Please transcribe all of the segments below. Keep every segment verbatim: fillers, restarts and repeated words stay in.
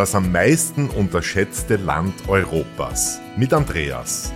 Das am meisten unterschätzte Land Europas mit Andreas.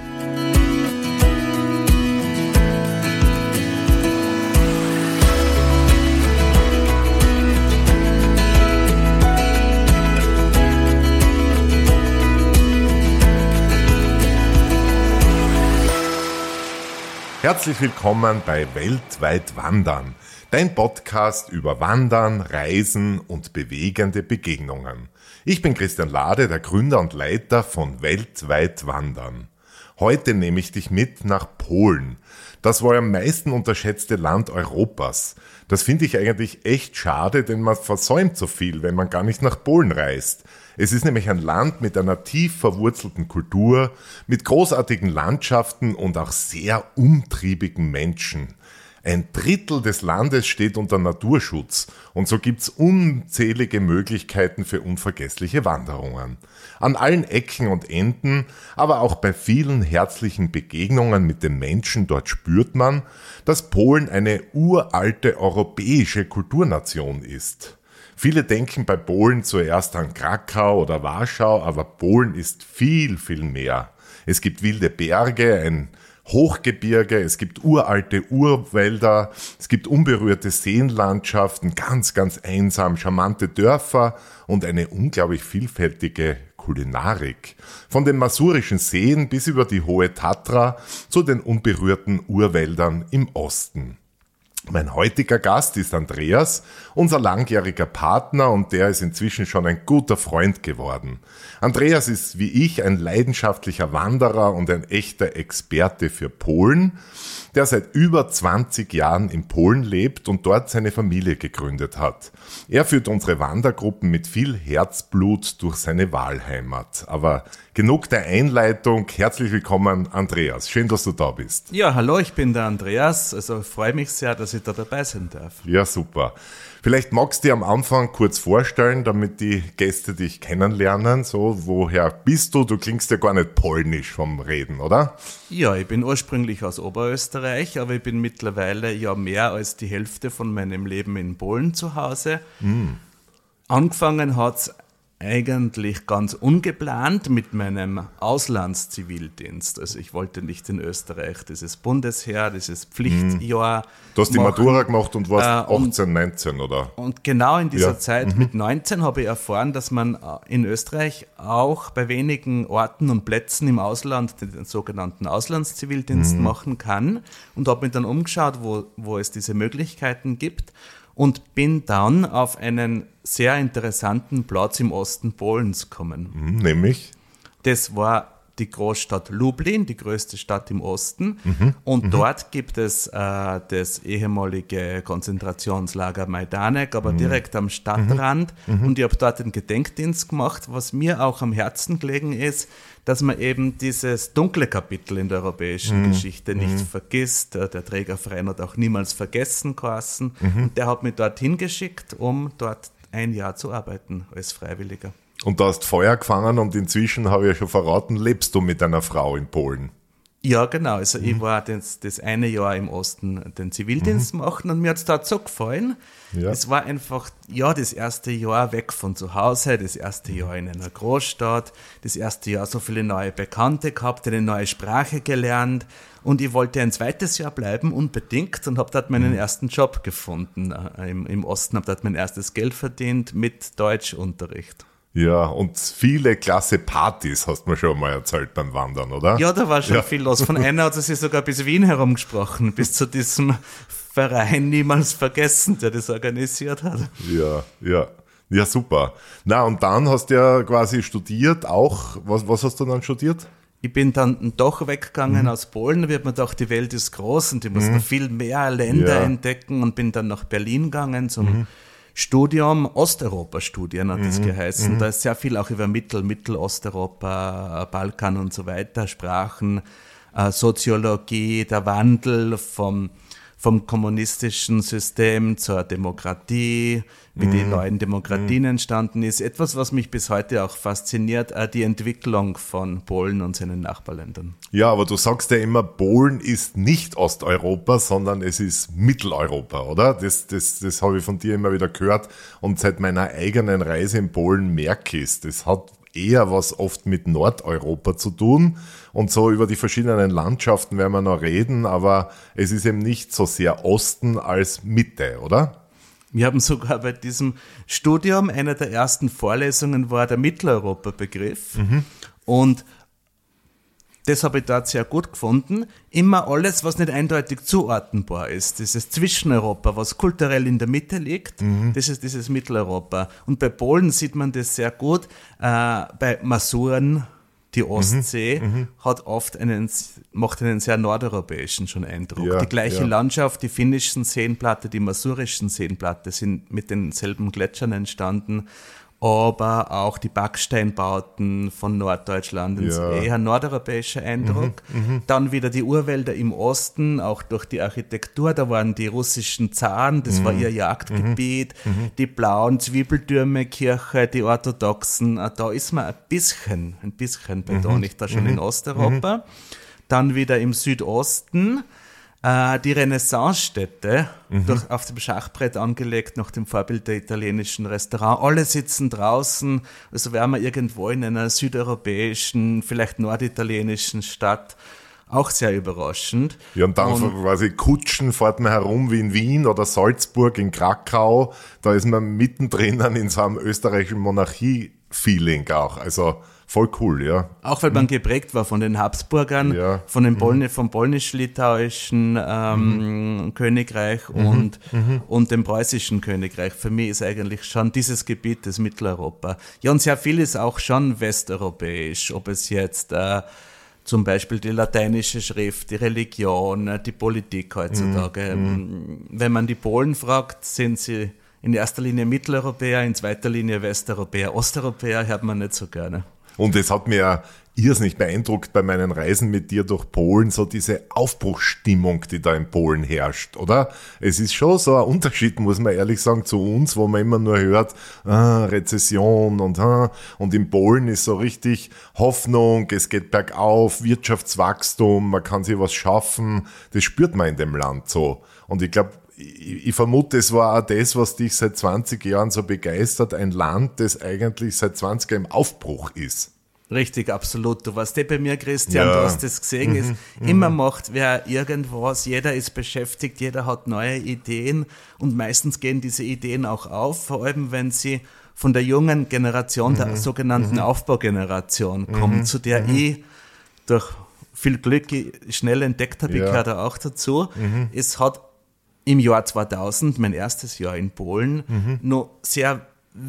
Herzlich willkommen bei Weltweit Wandern, dein Podcast über Wandern, Reisen und bewegende Begegnungen. Ich bin Christian Lade, der Gründer und Leiter von Weltweit Wandern. Heute nehme ich dich mit nach Polen. Das wohl am meisten unterschätzte Land Europas. Das finde ich eigentlich echt schade, denn man versäumt so viel, wenn man gar nicht nach Polen reist. Es ist nämlich ein Land mit einer tief verwurzelten Kultur, mit großartigen Landschaften und auch sehr umtriebigen Menschen. Ein Drittel des Landes steht unter Naturschutz und so gibt's unzählige Möglichkeiten für unvergessliche Wanderungen. An allen Ecken und Enden, aber auch bei vielen herzlichen Begegnungen mit den Menschen dort spürt man, dass Polen eine uralte europäische Kulturnation ist. Viele denken bei Polen zuerst an Krakau oder Warschau, aber Polen ist viel, viel mehr. Es gibt wilde Berge, ein Hochgebirge, es gibt uralte Urwälder, es gibt unberührte Seenlandschaften, ganz, ganz einsam, charmante Dörfer und eine unglaublich vielfältige Kulinarik. Von den masurischen Seen bis über die Hohe Tatra zu den unberührten Urwäldern im Osten. Mein heutiger Gast ist Andreas, unser langjähriger Partner, und der ist inzwischen schon ein guter Freund geworden. Andreas ist wie ich ein leidenschaftlicher Wanderer und ein echter Experte für Polen, der seit über zwanzig Jahren in Polen lebt und dort seine Familie gegründet hat. Er führt unsere Wandergruppen mit viel Herzblut durch seine Wahlheimat. Aber genug der Einleitung. Herzlich willkommen, Andreas. Schön, dass du da bist. Ja, hallo, ich bin der Andreas. Also freue mich sehr, dass ich da dabei sein darf. Ja, super. Vielleicht magst du dir am Anfang kurz vorstellen, damit die Gäste dich kennenlernen. So, woher bist du? Du klingst ja gar nicht polnisch vom Reden, oder? Ja, ich bin ursprünglich aus Oberösterreich, aber ich bin mittlerweile ja mehr als die Hälfte von meinem Leben in Polen zu Hause. Mm. Angefangen hat's eigentlich ganz ungeplant mit meinem Auslandszivildienst. Also ich wollte nicht in Österreich dieses Bundesheer, dieses Pflichtjahr. Du hast die machen. Matura gemacht und warst äh, und, achtzehn, neunzehn, oder? Und genau in dieser ja. Zeit mhm. mit neunzehn habe ich erfahren, dass man in Österreich auch bei wenigen Orten und Plätzen im Ausland den sogenannten Auslandszivildienst mhm. machen kann, und habe mich dann umgeschaut, wo, wo es diese Möglichkeiten gibt. Und bin dann auf einen sehr interessanten Platz im Osten Polens gekommen. Nämlich? Das war die Großstadt Lublin, die größte Stadt im Osten. Mhm. Und mhm. dort gibt es äh, das ehemalige Konzentrationslager Majdanek, aber mhm. direkt am Stadtrand. Mhm. Und ich habe dort einen Gedenkdienst gemacht, was mir auch am Herzen gelegen ist, dass man eben dieses dunkle Kapitel in der europäischen mhm. Geschichte nicht mhm. vergisst. Der Trägerverein hat auch niemals vergessen geheißen. Mhm. Und der hat mich dorthin geschickt, um dort ein Jahr zu arbeiten als Freiwilliger. Und du hast Feuer gefangen und inzwischen, habe ich ja schon verraten, lebst du mit deiner Frau in Polen. Ja, genau. Also mhm. ich war das, das eine Jahr im Osten den Zivildienst mhm. machen und mir hat es dort so gefallen. Ja. Es war einfach, ja, das erste Jahr weg von zu Hause, das erste Jahr in einer Großstadt, das erste Jahr so viele neue Bekannte gehabt, eine neue Sprache gelernt, und ich wollte ein zweites Jahr bleiben, unbedingt, und habe dort meinen mhm. ersten Job gefunden äh, im, im Osten, habe dort mein erstes Geld verdient mit Deutschunterricht. Ja, und viele klasse Partys hast du mir schon mal erzählt beim Wandern, oder? Ja, da war schon ja. viel los. Von einer hat sie sogar bis Wien herumgesprochen, bis zu diesem Verein Niemals Vergessen, der das organisiert hat. Ja, ja. Ja, super. Na, und dann hast du ja quasi studiert auch. Was, was hast du dann studiert? Ich bin dann doch weggegangen mhm. aus Polen, da wird man gedacht, die Welt ist groß und ich muss mhm. noch viel mehr Länder ja. entdecken, und bin dann nach Berlin gegangen zum mhm. Studium, Osteuropa-Studien hat das mhm, geheißen. Mhm. Da ist sehr viel auch über Mittel, Mittelosteuropa, Balkan und so weiter, Sprachen, äh, Soziologie, der Wandel vom, vom kommunistischen System zur Demokratie, wie die neuen Demokratien entstanden ist. Etwas, was mich bis heute auch fasziniert, äh, die Entwicklung von Polen und seinen Nachbarländern. Ja, aber du sagst ja immer, Polen ist nicht Osteuropa, sondern es ist Mitteleuropa, oder? Das, das, das habe ich von dir immer wieder gehört und seit meiner eigenen Reise in Polen merke ich es. Das hat eher was oft mit Nordeuropa zu tun und so über die verschiedenen Landschaften werden wir noch reden, aber es ist eben nicht so sehr Osten als Mitte, oder? Wir haben sogar bei diesem Studium, einer der ersten Vorlesungen war der Mitteleuropa-Begriff mhm. und das habe ich dort sehr gut gefunden. Immer alles, was nicht eindeutig zuordnenbar ist. Dieses Zwischeneuropa, was kulturell in der Mitte liegt, mhm. das ist dieses Mitteleuropa. Und bei Polen sieht man das sehr gut. Äh, bei Masuren, die Ostsee, mhm. hat oft einen, macht einen sehr nordeuropäischen schon Eindruck. Ja, die gleiche ja. Landschaft, die finnischen Seenplatte, die masurischen Seenplatte sind mit denselben Gletschern entstanden. Aber auch die Backsteinbauten von Norddeutschland, ja. eher nordeuropäischer Eindruck. Mhm, Dann wieder die Urwälder im Osten, auch durch die Architektur, da waren die russischen Zaren, das mhm. war ihr Jagdgebiet, mhm. die blauen Zwiebeldürme, Kirche, die orthodoxen, da ist man ein bisschen, ein bisschen betone ich da schon mhm. in Osteuropa. Mhm. Dann wieder im Südosten, Äh, die Renaissance-Städte, mhm. durch, auf dem Schachbrett angelegt, nach dem Vorbild der italienischen Restaurant. Alle sitzen draußen, also wären wir irgendwo in einer südeuropäischen, vielleicht norditalienischen Stadt. Auch sehr überraschend. Ja, und dann und, quasi Kutschen fährt man herum wie in Wien oder Salzburg, in Krakau. Da ist man mittendrin in so einem österreichischen Monarchie-Feeling auch. Also voll cool, ja. Auch weil man geprägt war von den Habsburgern, ja. von dem Polni- vom polnisch-litauischen ähm, mhm. Königreich und, mhm. und dem preußischen Königreich. Für mich ist eigentlich schon dieses Gebiet das Mitteleuropa. Ja, und sehr viel ist auch schon westeuropäisch, ob es jetzt äh, zum Beispiel die lateinische Schrift, die Religion, die Politik heutzutage. Mhm. Wenn man die Polen fragt, sind sie in erster Linie Mitteleuropäer, in zweiter Linie Westeuropäer. Osteuropäer hört man nicht so gerne. Und es hat mir irrsinnig beeindruckt bei meinen Reisen mit dir durch Polen, so diese Aufbruchsstimmung, die da in Polen herrscht, oder? Es ist schon so ein Unterschied, muss man ehrlich sagen, zu uns, wo man immer nur hört, ah, Rezession und ah, und in Polen ist so richtig Hoffnung, es geht bergauf, Wirtschaftswachstum, man kann sich was schaffen, das spürt man in dem Land so. Und ich glaube, ich, ich vermute, es war auch das, was dich seit zwanzig Jahren so begeistert, ein Land, das eigentlich seit zwanzig Jahren im Aufbruch ist. Richtig, absolut. Du warst eh bei mir, Christian, ja. du hast das gesehen. Mhm, ist, immer macht wer irgendwas, jeder ist beschäftigt, jeder hat neue Ideen und meistens gehen diese Ideen auch auf, vor allem wenn sie von der jungen Generation, der mhm. sogenannten mhm. Aufbaugeneration kommen, mhm. zu der mhm. ich durch viel Glück schnell entdeckt habe, ja. ich gehöre da auch dazu. Mhm. Es hat im Jahr zweitausend, mein erstes Jahr in Polen, mhm. noch sehr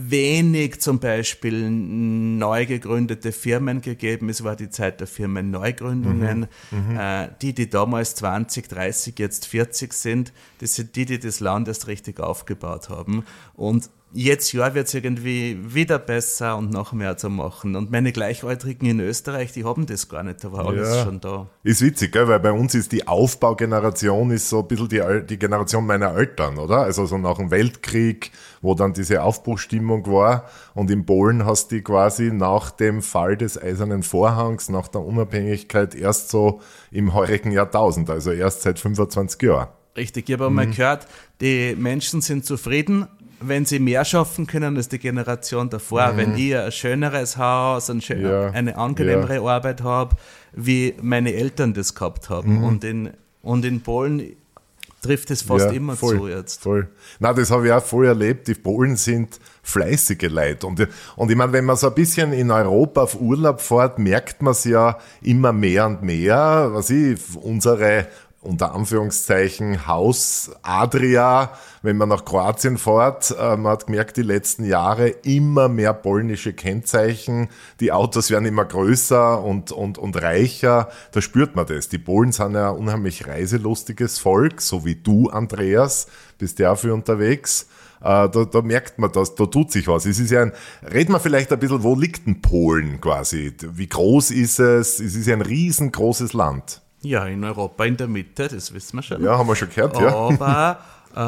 wenig zum Beispiel neu gegründete Firmen gegeben. Es war die Zeit der Firmenneugründungen. Mhm. Äh, die, die damals zwanzig, dreißig, jetzt vierzig sind, das sind die, die das Land erst richtig aufgebaut haben. Und jetzt ja wird es irgendwie wieder besser und noch mehr zu machen. Und meine Gleichaltrigen in Österreich, die haben das gar nicht, da war alles ja. schon da. Ist witzig, gell? Weil bei uns ist die Aufbaugeneration ist so ein bisschen die, die Generation meiner Eltern, oder? Also so nach dem Weltkrieg, wo dann diese Aufbruchsstimmung war. Und in Polen hast du quasi nach dem Fall des Eisernen Vorhangs, nach der Unabhängigkeit erst so im heurigen Jahrtausend, also erst seit fünfundzwanzig Jahren. Richtig, ich habe mhm. mal gehört, die Menschen sind zufrieden, wenn sie mehr schaffen können als die Generation davor, mhm. wenn ich ein schöneres Haus, ein schön, ja. eine angenehmere ja. Arbeit habe, wie meine Eltern das gehabt haben. Mhm. Und, in, und in Polen trifft es fast ja, immer voll, zu jetzt. Voll. Na, das habe ich auch voll erlebt. Die Polen sind fleißige Leute. Und, und ich meine, wenn man so ein bisschen in Europa auf Urlaub fährt, merkt man es ja immer mehr und mehr. Was ich, unsere unter Anführungszeichen Haus Adria, wenn man nach Kroatien fährt, äh, man hat gemerkt, die letzten Jahre immer mehr polnische Kennzeichen, die Autos werden immer größer und, und, und reicher, da spürt man das. Die Polen sind ja ein unheimlich reiselustiges Volk, so wie du, Andreas, bist ja für unterwegs. Äh, da, da merkt man das, da tut sich was. Es ist ja ein, reden wir vielleicht ein bisschen, wo liegt denn Polen quasi? Wie groß ist es? Es ist ja ein riesengroßes Land. Ja, in Europa in der Mitte, das wissen wir schon. Ja, haben wir schon gehört, ja. Aber,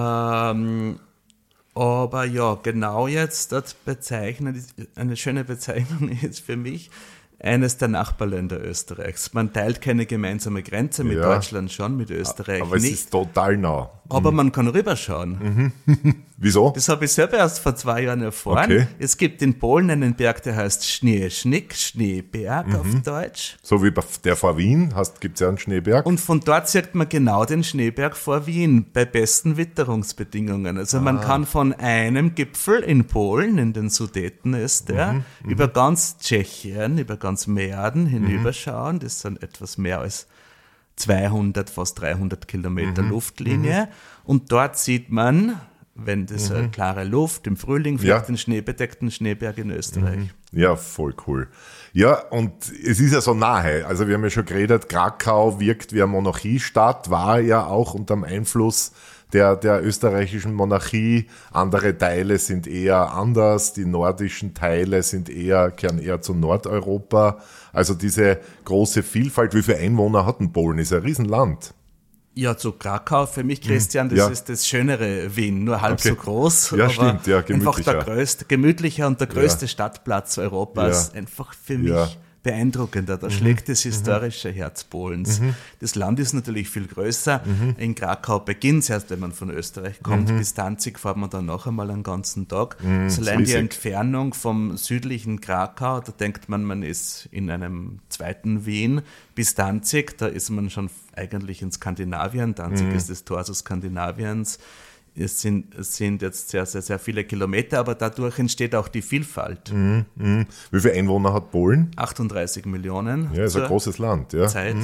ähm, aber ja, genau jetzt das bezeichnen, eine schöne Bezeichnung ist für mich eines der Nachbarländer Österreichs. Man teilt keine gemeinsame Grenze mit Ja. Deutschland schon, mit Österreich Aber es nicht. ist total nah. Aber man kann rüberschauen. Wieso? Das habe ich selber erst vor zwei Jahren erfahren. Okay. Es gibt in Polen einen Berg, der heißt Schneeschnick, Schneeberg auf Deutsch. So wie bei der vor Wien gibt es ja einen Schneeberg. Und von dort sieht man genau den Schneeberg vor Wien bei besten Witterungsbedingungen. Also man kann von einem Gipfel in Polen, in den Sudeten ist der, über ganz Tschechien, über ganz Mähren hinüberschauen. Das sind etwas mehr als zweihundert, fast dreihundert Kilometer Luftlinie. Und dort sieht man, wenn das äh, klare Luft im Frühling, vielleicht Ja. den schneebedeckten Schneeberg in Österreich. Ja, voll cool. Ja, und es ist ja so nahe. Also wir haben ja schon geredet, Krakau wirkt wie eine Monarchiestadt, war ja auch unter dem Einfluss der, der österreichischen Monarchie. Andere Teile sind eher anders, die nordischen Teile sind eher, kehren eher zu Nordeuropa. Also diese große Vielfalt, wie viele Einwohner hat ein Polen? Ist ein Riesenland. Ja, zu Krakau für mich, Christian, das Ja. ist das schönere Wien, nur halb Okay. so groß. Ja, aber stimmt, ja, einfach gemütlicher. der größte, gemütlicher und der größte Stadtplatz Europas. Ja. Einfach für mich Ja. beeindruckender. Da schlägt das historische Herz Polens. Das Land ist natürlich viel größer. In Krakau beginnt es erst, wenn man von Österreich kommt. Bis Danzig fährt man dann noch einmal einen ganzen Tag. ist So allein die riesig. Entfernung vom südlichen Krakau, da denkt man, man ist in einem zweiten Wien. Bis Danzig, da ist man schon eigentlich in Skandinavien. Danzig ist das Tor zu Skandinaviens. Es sind, es sind jetzt sehr, sehr, sehr viele Kilometer, aber dadurch entsteht auch die Vielfalt. Wie viele Einwohner hat Polen? achtunddreißig Millionen Ja, ist ein zur großes Land, ja. Zeit.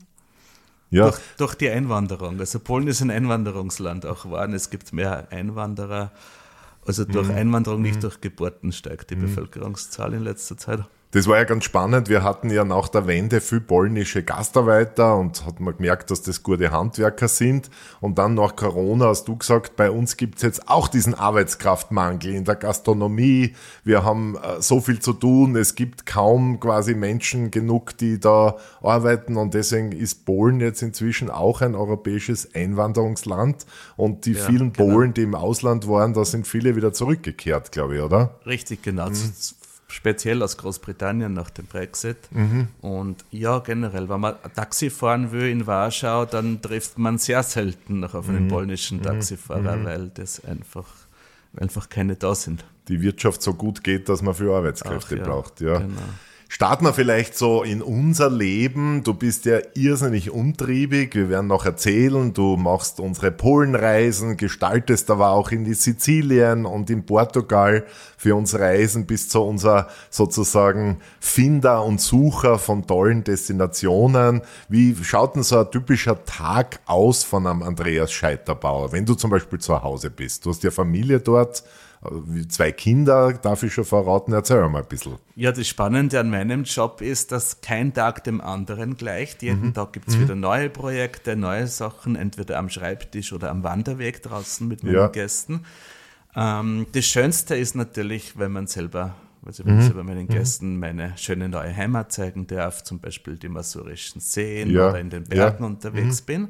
Ja, Durch, durch die Einwanderung. Also Polen ist ein Einwanderungsland auch geworden. Es gibt mehr Einwanderer. Also durch Einwanderung, nicht durch Geburten steigt die Bevölkerungszahl in letzter Zeit. das war ja ganz spannend. Wir hatten ja nach der Wende viel polnische Gastarbeiter und hat man gemerkt, dass das gute Handwerker sind. Und dann nach Corona hast du gesagt, bei uns gibt's jetzt auch diesen Arbeitskraftmangel in der Gastronomie. Wir haben äh, so viel zu tun. Es gibt kaum quasi Menschen genug, die da arbeiten. Und deswegen ist Polen jetzt inzwischen auch ein europäisches Einwanderungsland. Und die Ja, vielen genau. Polen, die im Ausland waren, da sind viele wieder zurückgekehrt, glaube ich, oder? Richtig, genau. Speziell aus Großbritannien nach dem Brexit. Und ja, generell, wenn man Taxi fahren will in Warschau, dann trifft man sehr selten noch auf einen polnischen Taxifahrer, weil das einfach, weil einfach keine da sind. Die Wirtschaft so gut geht, dass man viel Arbeitskräfte Ach ja, braucht. Ja. genau. Starten wir vielleicht so in unser Leben. Du bist ja irrsinnig umtriebig. Wir werden noch erzählen, du machst unsere Polenreisen, gestaltest aber auch in die Sizilien und in Portugal für uns Reisen, bist so unser sozusagen Finder und Sucher von tollen Destinationen. Wie schaut denn so ein typischer Tag aus von einem Andreas Scheiterbauer, wenn du zum Beispiel zu Hause bist? Du hast ja Familie dort, zwei Kinder, darf ich schon verraten, erzähl mal ein bisschen. Ja, das Spannende an meinem Job ist, dass kein Tag dem anderen gleicht. Jeden Tag gibt es wieder neue Projekte, neue Sachen, entweder am Schreibtisch oder am Wanderweg draußen mit meinen Ja. Gästen. Ähm, das Schönste ist natürlich, wenn man selber, also wenn ich selber meinen Gästen meine schöne neue Heimat zeigen darf, zum Beispiel die Masurischen Seen Ja. oder in den Bergen Ja. unterwegs bin.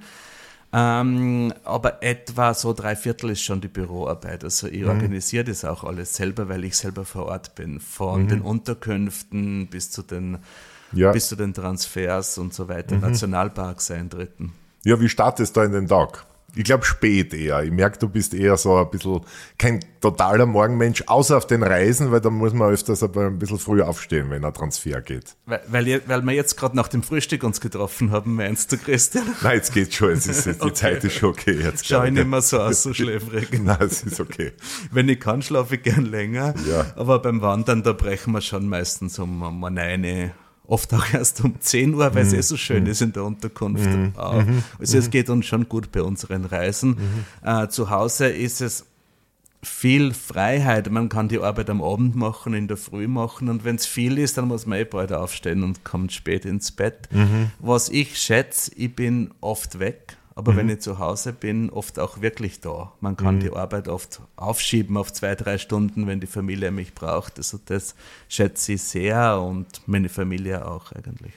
Ähm, aber etwa so drei Viertel ist schon die Büroarbeit. Also ich organisiere das auch alles selber, weil ich selber vor Ort bin. Von den Unterkünften bis zu den, Ja. bis zu den Transfers und so weiter, Nationalparks eintreten. Ja, wie startest du in den Tag? Ich glaube spät eher. Ich merke, du bist eher so ein bisschen kein totaler Morgenmensch, außer auf den Reisen, weil da muss man öfters aber ein bisschen früh aufstehen, wenn ein Transfer geht. Weil, weil, ihr- weil wir jetzt gerade nach dem Frühstück uns getroffen haben, meinst du, Christian? Nein, jetzt geht's schon. Jetzt ist, jetzt, die Okay. Zeit ist schon okay. Jetzt, Schau glaub ich nicht mehr so aus, so schläfrig. Nein, es ist okay. Wenn ich kann, schlafe ich gern länger. Ja. Aber beim Wandern, da brechen wir schon meistens um, um neun, oft auch erst um zehn Uhr, weil es eh so schön ist in der Unterkunft. Auch. Also es geht uns schon gut bei unseren Reisen. Äh, zu Hause ist es viel Freiheit. Man kann die Arbeit am Abend machen, in der Früh machen, und wenn es viel ist, dann muss man eh bald aufstehen und kommt spät ins Bett. Was ich schätze, ich bin oft weg. Aber wenn ich zu Hause bin, oft auch wirklich da. Man kann die Arbeit oft aufschieben auf zwei, drei Stunden, wenn die Familie mich braucht. Also das schätze ich sehr, und meine Familie auch eigentlich.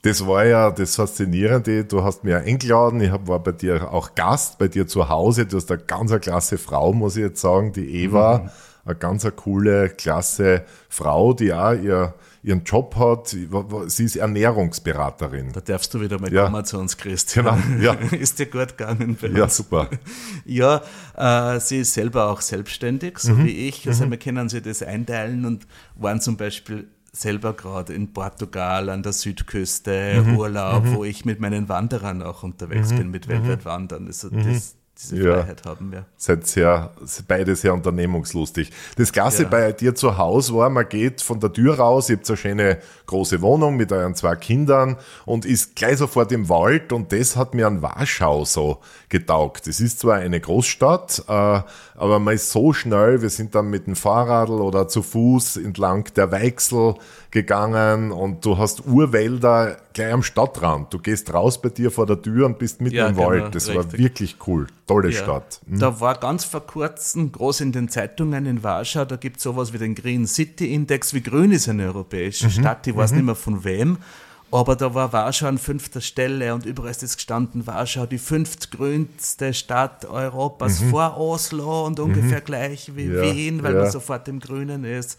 Das war ja das Faszinierende. Du hast mir eingeladen, ich hab, war bei dir auch Gast, bei dir zu Hause. Du hast eine ganz eine klasse Frau, muss ich jetzt sagen, die Eva. Mhm. Eine ganz eine coole, klasse Frau, die auch ihr, ihren Job hat. Sie ist Ernährungsberaterin. Da darfst du wieder mal ja. kommen zu uns, Christian. Genau, ja. Ist dir gut gegangen bei uns? Ja, super. Ja, äh, sie ist selber auch selbstständig, so mhm. wie ich. Also mhm. wir können sie das einteilen und waren zum Beispiel selber gerade in Portugal an der Südküste, mhm. Urlaub, mhm. wo ich mit meinen Wanderern auch unterwegs mhm. bin, mit Weltweit wandern. Also mhm. das, diese Freiheit ja. haben wir. Seid sehr, beide sehr unternehmungslustig. Das Klasse ja. bei dir zu Hause war, man geht von der Tür raus, ihr habt so eine schöne große Wohnung mit euren zwei Kindern und ist gleich sofort im Wald, und das hat mir an Warschau so getaugt. Es ist zwar eine Großstadt, äh, aber man ist so schnell, wir sind dann mit dem Fahrrad oder zu Fuß entlang der Weichsel gegangen, und du hast Urwälder gleich am Stadtrand. Du gehst raus bei dir vor der Tür und bist mitten ja, im genau, Wald. Das richtig. war wirklich cool. Tolle ja. Stadt. Mhm. Da war ganz vor kurzem groß in den Zeitungen in Warschau, da gibt es sowas wie den Green City Index. Wie grün ist eine europäische mhm. Stadt? Ich weiß mhm. nicht mehr von wem. Aber da war Warschau an fünfter Stelle, und überall ist es gestanden, Warschau, die fünftgrünste Stadt Europas, mhm. vor Oslo und ungefähr mhm. gleich wie ja, Wien, weil ja. man sofort im Grünen ist.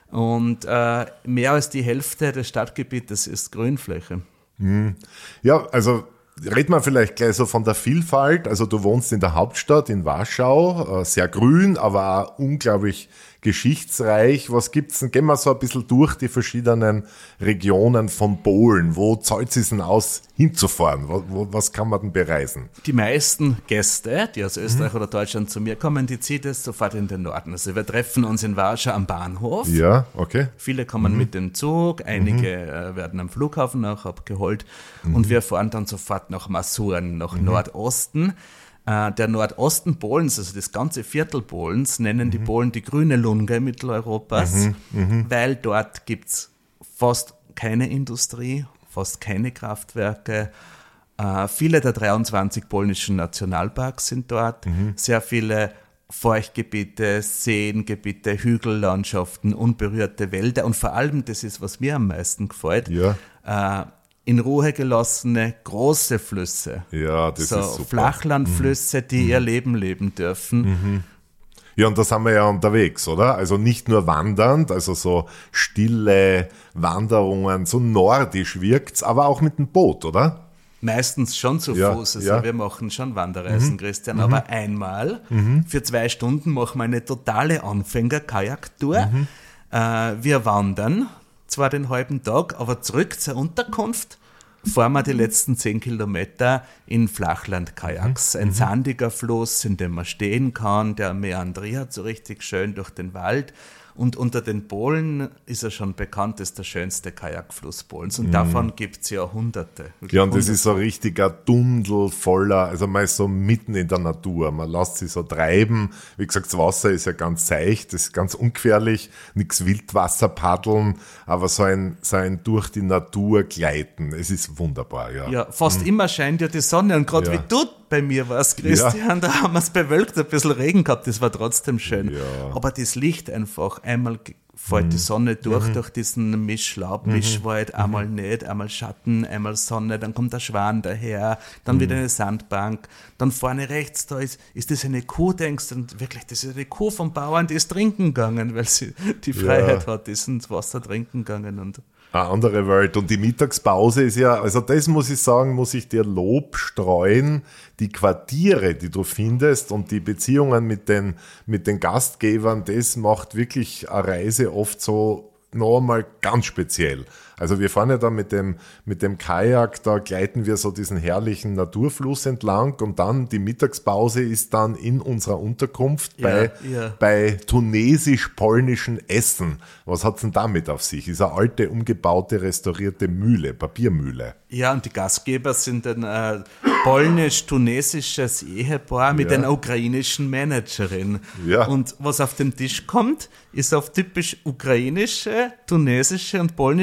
Und äh, mehr als die Hälfte des Stadtgebietes ist Grünfläche. Mhm. Ja, also reden wir vielleicht gleich so von der Vielfalt. Also du wohnst in der Hauptstadt in Warschau, äh, sehr grün, aber auch unglaublich geschichtsreich. Was gibt's denn? Gehen wir so ein bisschen durch die verschiedenen Regionen von Polen. Wo zahlt es denn aus, hinzufahren? Wo, wo, was kann man denn bereisen? Die meisten Gäste, die aus Österreich mhm. oder Deutschland zu mir kommen, die zieht es sofort in den Norden. Also wir treffen uns in Warschau am Bahnhof. Ja, okay. Viele kommen mhm. mit dem Zug, einige mhm. werden am Flughafen auch abgeholt mhm. und wir fahren dann sofort nach Masuren, nach mhm. Nordosten. Der Nordosten Polens, also das ganze Viertel Polens, nennen mhm. die Polen die grüne Lunge Mitteleuropas, mhm. Mhm. weil dort gibt es fast keine Industrie, fast keine Kraftwerke. Äh, viele der dreiundzwanzig polnischen Nationalparks sind dort, mhm. sehr viele Feuchtgebiete, Seengebiete, Hügellandschaften, unberührte Wälder, und vor allem, das ist, was mir am meisten gefällt, ja. äh, in Ruhe gelassene große Flüsse. Ja, das so ist super. Flachlandflüsse, die mhm. ihr Leben leben dürfen. Mhm. Ja, und da sind wir ja unterwegs, oder? Also nicht nur wandernd, also so stille Wanderungen, so nordisch wirkt's, aber auch mit dem Boot, oder? Meistens schon zu ja, Fuß, also ja. wir machen schon Wanderreisen, mhm. Christian, mhm. aber einmal mhm. für zwei Stunden machen wir eine totale Anfänger-Kajak-Tour. Mhm. Äh, wir wandern zwar den halben Tag, aber zurück zur Unterkunft fahren wir die letzten zehn Kilometer in Flachland-Kajaks. Ein mhm. sandiger Fluss, in dem man stehen kann, der meandriert so richtig schön durch den Wald. Und unter den Polen ist er schon bekannt, ist der schönste Kajakfluss Polens. Und mhm. davon gibt es ja hunderte. Ja, und das ist so ein richtiger Dundel voller, also man ist so mitten in der Natur. Man lässt sich so treiben. Wie gesagt, das Wasser ist ja ganz seicht, das ist ganz ungefährlich. Nichts Wildwasser paddeln, aber so ein, so ein durch die Natur gleiten. Es ist wunderbar, ja. Ja, fast mhm. immer scheint ja die Sonne. Und gerade ja. wie du bei mir warst, Christian, ja. da haben wir es bewölkt, ein bisschen Regen gehabt, das war trotzdem schön. Ja. Aber das Licht einfach, einmal fällt mhm. die Sonne durch, mhm. durch diesen Mischlaub, mhm. Mischwald, einmal nicht, einmal Schatten, einmal Sonne, dann kommt der Schwan daher, dann mhm. wieder eine Sandbank, dann vorne rechts, da ist, ist das eine Kuh, denkst du, und wirklich, das ist eine Kuh vom Bauern, die ist trinken gegangen, weil sie die Freiheit ja. hat, die ist ins Wasser trinken gegangen. Und eine andere Welt. Und die Mittagspause ist ja, also das muss ich sagen, muss ich dir Lob streuen. Die Quartiere, die du findest und die Beziehungen mit den, mit den Gastgebern, das macht wirklich eine Reise oft so noch einmal ganz speziell. Also wir fahren ja da mit dem, mit dem Kajak, da gleiten wir so diesen herrlichen Naturfluss entlang, und dann die Mittagspause ist dann in unserer Unterkunft bei, ja, ja. bei tunesisch-polnischen Essen. Was hat's denn damit auf sich? Ist eine alte, umgebaute, restaurierte Mühle, Papiermühle. Ja, und die Gastgeber sind ein äh, polnisch-tunesisches Ehepaar mit ja. einer ukrainischen Managerin. Ja. Und was auf den Tisch kommt, ist auf typisch ukrainische, tunesische und polnische Küche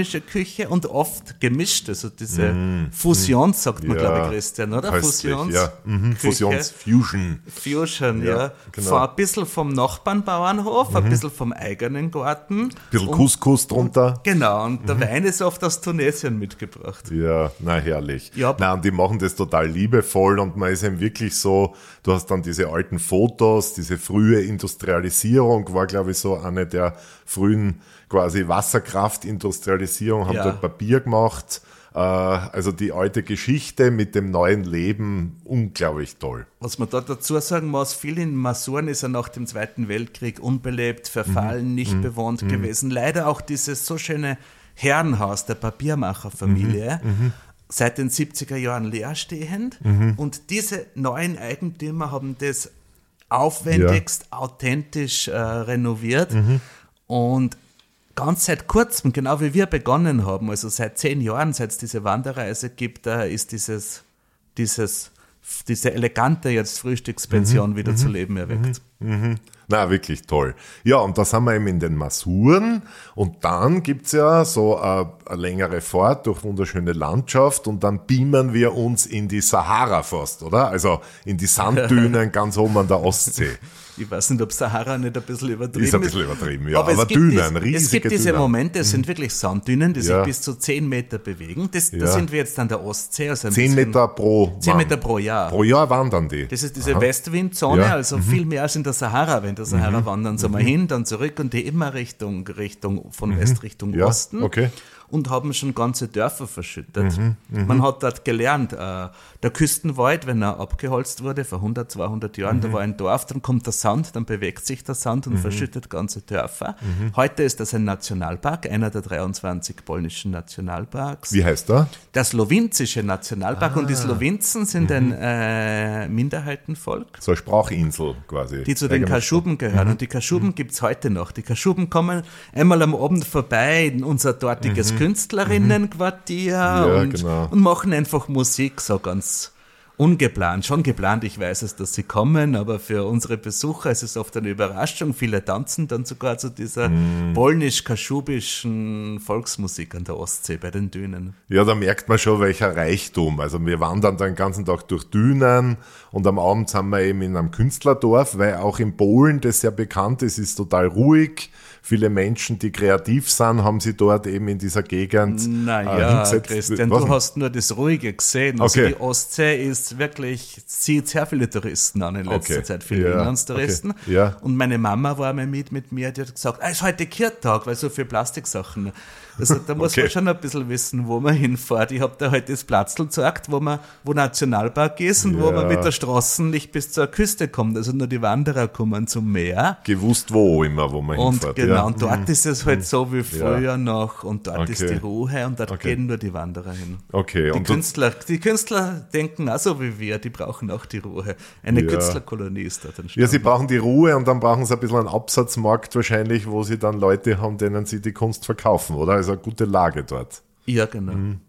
Jugendliche und oft gemischt, also diese mm, Fusion, sagt man, ja, glaube ich, Christian, oder? Fusions, ja. Mhm. Fusions, Fusion. Fusion, ja. ja. Genau. Von, ein bisschen vom Nachbarnbauernhof, mhm. ein bisschen vom eigenen Garten. Ein bisschen und, Couscous drunter. Genau, und der mhm. Wein ist oft aus Tunesien mitgebracht. Ja, na herrlich. Ja. Na, und die machen das total liebevoll und man ist eben wirklich so, du hast dann diese alten Fotos, diese frühe Industrialisierung war, glaube ich, so eine der frühen quasi Wasserkraftindustrialisierung, haben ja. dort Papier gemacht. Also die alte Geschichte mit dem neuen Leben, unglaublich toll. Was man da dazu sagen muss, viel in Masuren ist ja nach dem Zweiten Weltkrieg unbelebt, verfallen, mhm. nicht mhm. bewohnt mhm. gewesen. Leider auch dieses so schöne Herrenhaus der Papiermacherfamilie, mhm. Mhm. seit den siebziger Jahren leerstehend. Mhm. Und diese neuen Eigentümer haben das aufwendigst, ja. authentisch äh, renoviert. Mhm. Und ganz seit kurzem, genau wie wir begonnen haben, also seit zehn Jahren, seit es diese Wanderreise gibt, da ist dieses, dieses, diese elegante jetzt Frühstückspension mhm, wieder mhm, zu Leben erweckt. Mhm, mhm. Na, wirklich toll. Ja, und da sind wir eben in den Masuren und dann gibt's ja so eine, eine längere Fahrt durch wunderschöne Landschaft und dann beamen wir uns in die Sahara fast, oder? Also in die Sanddünen ganz oben an der Ostsee. Ich weiß nicht, ob Sahara nicht ein bisschen übertrieben ist. Ist ein bisschen übertrieben, ja. Aber, aber es gibt Dünen, dies, riesige Es gibt diese Dünen. Momente, es sind wirklich Sanddünen, die ja. sich bis zu zehn Meter bewegen. Das, ja. Da sind wir jetzt an der Ostsee. Also zehn Meter pro zehn Meter pro Jahr. Pro Jahr wandern die. Das ist diese Aha. Westwindzone, ja. also mhm. viel mehr als in der Sahara. Wenn der Sahara mhm. wandern sie mhm. mal hin, dann zurück und die immer Richtung, Richtung von mhm. West Richtung ja. Osten. Okay. Und haben schon ganze Dörfer verschüttet. Mhm, mh. Man hat dort gelernt, äh, der Küstenwald, wenn er abgeholzt wurde vor hundert, zweihundert Jahren, mhm. da war ein Dorf, dann kommt der Sand, dann bewegt sich der Sand und mhm. verschüttet ganze Dörfer. Mhm. Heute ist das ein Nationalpark, einer der dreiundzwanzig polnischen Nationalparks. Wie heißt er? Der Slowinzische Nationalpark. Ah. Und die Slowinzen sind mhm. ein äh, Minderheitenvolk. So eine Sprachinsel quasi. Die zu den Kaschuben gehören. Mhm. Und die Kaschuben mhm. gibt es heute noch. Die Kaschuben kommen einmal am Abend vorbei in unser dortiges mhm. Künstlerinnenquartier ja, und, genau. und machen einfach Musik so ganz ungeplant. Schon geplant, ich weiß es, dass sie kommen, aber für unsere Besucher ist es oft eine Überraschung. Viele tanzen dann sogar zu dieser mm. polnisch-kaschubischen Volksmusik an der Ostsee bei den Dünen. Ja, da merkt man schon, welcher Reichtum. Also wir wandern den ganzen Tag durch Dünen und am Abend sind wir eben in einem Künstlerdorf, weil auch in Polen, das sehr bekannt ist, ist total ruhig. Viele Menschen, die kreativ sind, haben sie dort eben in dieser Gegend naja, äh, hingesetzt. Christian, Was? Du hast nur das Ruhige gesehen. Also okay. die Ostsee ist wirklich, zieht sehr viele Touristen an in letzter okay. Zeit, viele ja. Inlandstouristen. Okay. Ja. Und meine Mama war mal mit, mit mir, die hat gesagt, ah, ist heute Kirchtag, weil so viele Plastiksachen. Also da muss okay. man schon ein bisschen wissen, wo man hinfährt. Ich habe da heute das Platzl gezeigt, wo man, wo Nationalpark ist und ja. wo man mit der Straße nicht bis zur Küste kommt. Also nur die Wanderer kommen zum Meer. Gewusst wo immer, wo man und hinfährt. Genau, ja. und dort mhm. ist es halt so wie früher ja. noch und dort okay. ist die Ruhe und dort okay. gehen nur die Wanderer hin. Okay. Die, und Künstler, die Künstler denken auch so wie wir, die brauchen auch die Ruhe. Eine ja. Künstlerkolonie ist dort entstanden. Ja, sie brauchen die Ruhe und dann brauchen sie ein bisschen einen Absatzmarkt wahrscheinlich, wo sie dann Leute haben, denen sie die Kunst verkaufen, oder? Also eine gute Lage dort. Ja, genau.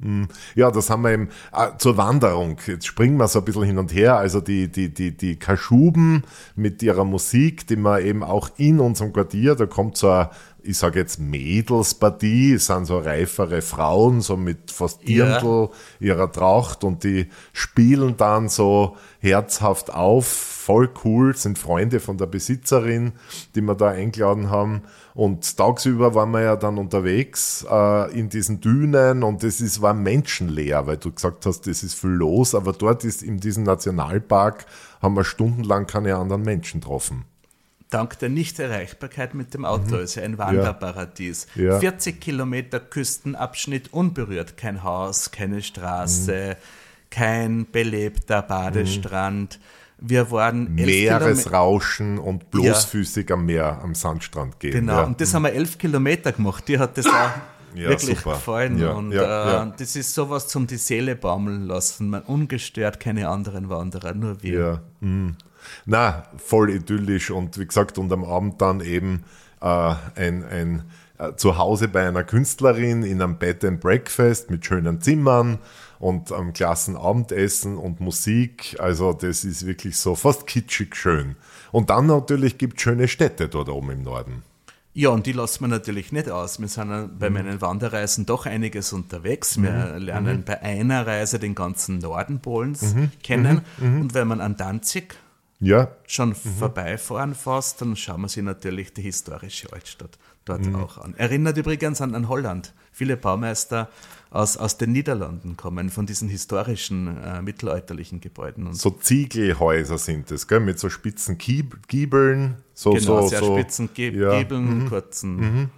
Ja, das haben wir eben äh, zur Wanderung. Jetzt springen wir so ein bisschen hin und her. Also die, die, die, die Kaschuben mit ihrer Musik, die man eben auch in unserem Quartier, da kommt so eine, ich sage jetzt Mädelspartie, es sind so reifere Frauen, so mit fast Dirndl ja. ihrer Tracht und die spielen dann so herzhaft auf, voll cool, sind Freunde von der Besitzerin, die wir da eingeladen haben. Und tagsüber waren wir ja dann unterwegs äh, in diesen Dünen und es ist, war menschenleer, weil du gesagt hast, es ist viel los, aber dort ist in diesem Nationalpark, haben wir stundenlang keine anderen Menschen getroffen. Dank der Nichterreichbarkeit mit dem Auto, mhm. ist ja ein Wanderparadies. Ja. Ja. vierzig Kilometer Küstenabschnitt unberührt, kein Haus, keine Straße, mhm. kein belebter Badestrand. Wir waren Meeresrauschen und bloßfüßig ja. am Meer, am Sandstrand gehen. Genau, ja. und das haben wir elf Kilometer gemacht. Dir hat das auch ja, wirklich super. gefallen. Ja, und ja, äh, ja. das ist sowas zum die Seele baumeln lassen. Man ungestört, keine anderen Wanderer, nur wir. Ja. Mhm. Na, voll idyllisch und wie gesagt, und am Abend dann eben äh, ein, ein äh, Zuhause bei einer Künstlerin in einem Bed and Breakfast mit schönen Zimmern und einem klassen Abendessen und Musik. Also das ist wirklich so fast kitschig schön. Und dann natürlich gibt es schöne Städte dort oben im Norden. Ja, und die lassen wir natürlich nicht aus. Wir sind ja bei Mhm. meinen Wanderreisen doch einiges unterwegs. Wir lernen Mhm. bei einer Reise den ganzen Norden Polens kennen. Und wenn man an Danzig Ja, schon vorbeifahren fast, dann schauen wir sich natürlich die historische Altstadt dort auch an. Erinnert übrigens an, an Holland. Viele Baumeister aus, aus den Niederlanden kommen, von diesen historischen äh, mittelalterlichen Gebäuden. Und so Ziegelhäuser sind es, gell? Mit so spitzen Kieb- Giebeln. So, genau, so, sehr so. spitzen Ge Ja. Giebeln, kurzen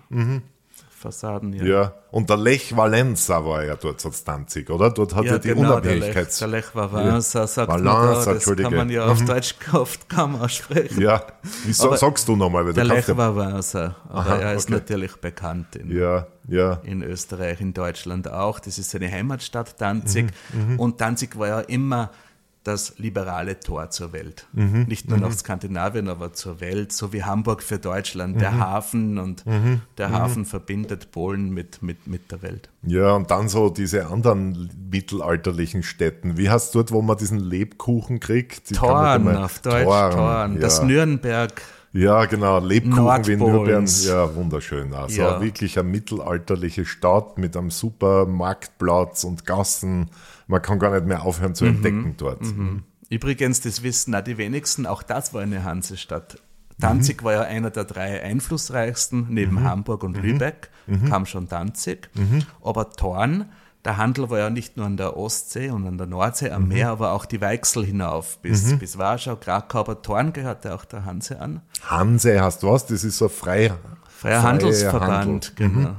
Fassaden. Ja, Ja, und der Lech Walesa war ja dort so Danzig, oder? Dort hat er die genau, der Lech, Unabhängigkeits... der Lech Wałęsa, sagt Valence, man da, das Entschuldige. kann man ja auf Deutsch oft kaum aussprechen. Ja, wie so, Aber sagst du nochmal? Weil Der du Lech kannst ja, Wałęsa, aber Aha, er ist okay. natürlich bekannt in, ja, ja. in Österreich, in Deutschland auch. Das ist seine Heimatstadt Danzig. Mhm, Und Danzig war ja immer das liberale Tor zur Welt. Mhm, Nicht nur nach Skandinavien, aber zur Welt, so wie Hamburg für Deutschland, Mhm. der Hafen. Und der Hafen verbindet Polen mit, mit, mit der Welt. Ja, und dann so diese anderen mittelalterlichen Städten. Wie heißt dort, wo man diesen Lebkuchen kriegt? Ich kann Torn, nicht einmal- auf Deutsch Torn, Torn. ja. Das Nürnberg. Ja, genau, Lebkuchen wie in Nordpolens. Nürnberg. Ja, wunderschön. Also Ja. wirklich eine mittelalterliche Stadt mit einem super Marktplatz und Gassen. Man kann gar nicht mehr aufhören zu entdecken dort. Übrigens, das wissen auch die wenigsten, auch das war eine Hansestadt. Danzig war ja einer der drei einflussreichsten, neben Hamburg und Lübeck, kam schon Danzig. Aber Thorn, der Handel war ja nicht nur an der Ostsee und an der Nordsee am Meer, aber auch die Weichsel hinauf bis, bis Warschau, Krakau. Aber Thorn gehörte auch der Hanse an. Hanse, hast du was? Das ist so ein frei, Freier Handelsverband, genau.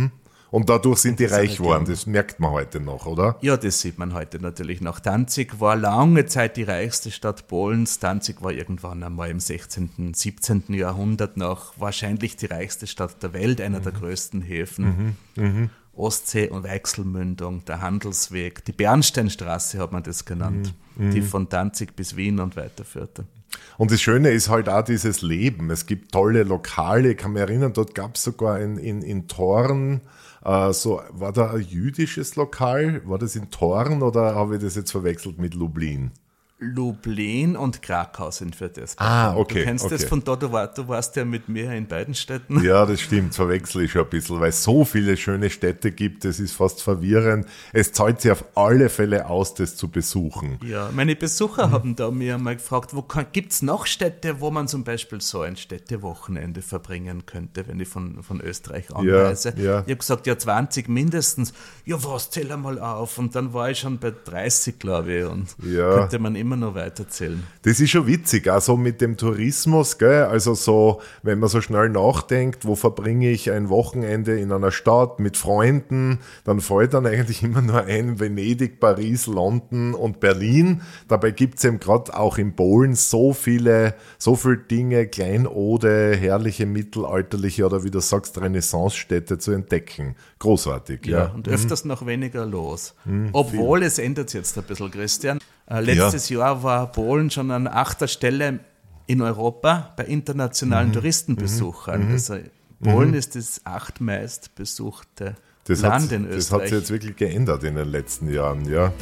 Und dadurch sind die dieser reich Region. geworden. Das merkt man heute noch, oder? Ja, das sieht man heute natürlich noch. Danzig war lange Zeit die reichste Stadt Polens. Danzig war irgendwann einmal im sechzehnten, siebzehnten Jahrhundert noch wahrscheinlich die reichste Stadt der Welt, einer der größten Häfen. Ostsee- und Weichselmündung, der Handelsweg, die Bernsteinstraße hat man das genannt, die von Danzig bis Wien und weiterführte. Und das Schöne ist halt auch dieses Leben. Es gibt tolle Lokale. Ich kann mich erinnern, dort gab es sogar in, in, in Thorn, äh, so, war da ein jüdisches Lokal? War das in Thorn oder habe ich das jetzt verwechselt mit Lublin? Lublin und Krakau sind für das. Ah, bekannt. okay, Du kennst okay. das von da, du, war, du warst ja mit mir in beiden Städten. Ja, das stimmt, verwechsel ich schon ein bisschen, weil es so viele schöne Städte gibt, das ist fast verwirrend. Es zahlt sich auf alle Fälle aus, das zu besuchen. Ja, meine Besucher haben da mir mal gefragt, wo gibt es noch Städte, wo man zum Beispiel so ein Städtewochenende verbringen könnte, wenn ich von, von Österreich anreise. ja. Ich habe gesagt, ja zwanzig mindestens. Ja was, zähl einmal auf. Und dann war ich schon bei dreißig, glaube ich. Und Ja. könnte man immer noch weiterzählen. Das ist schon witzig, also mit dem Tourismus, gell? Also so, wenn man so schnell nachdenkt, wo verbringe ich ein Wochenende in einer Stadt mit Freunden, dann fällt dann eigentlich immer nur ein Venedig, Paris, London und Berlin. Dabei gibt es eben gerade auch in Polen so viele, so viele Dinge, Kleinode, herrliche mittelalterliche oder wie du sagst, Renaissance-Städte zu entdecken. Großartig, Ja, ja. und öfters noch weniger los. Obwohl, es ändert sich jetzt ein bisschen, Christian. Äh, letztes Jahr war Polen schon an achter Stelle in Europa bei internationalen Touristenbesuchern. Also Polen ist das achtmeist besuchte Das Land hat, in das Österreich. hat sich jetzt wirklich geändert in den letzten Jahren, ja.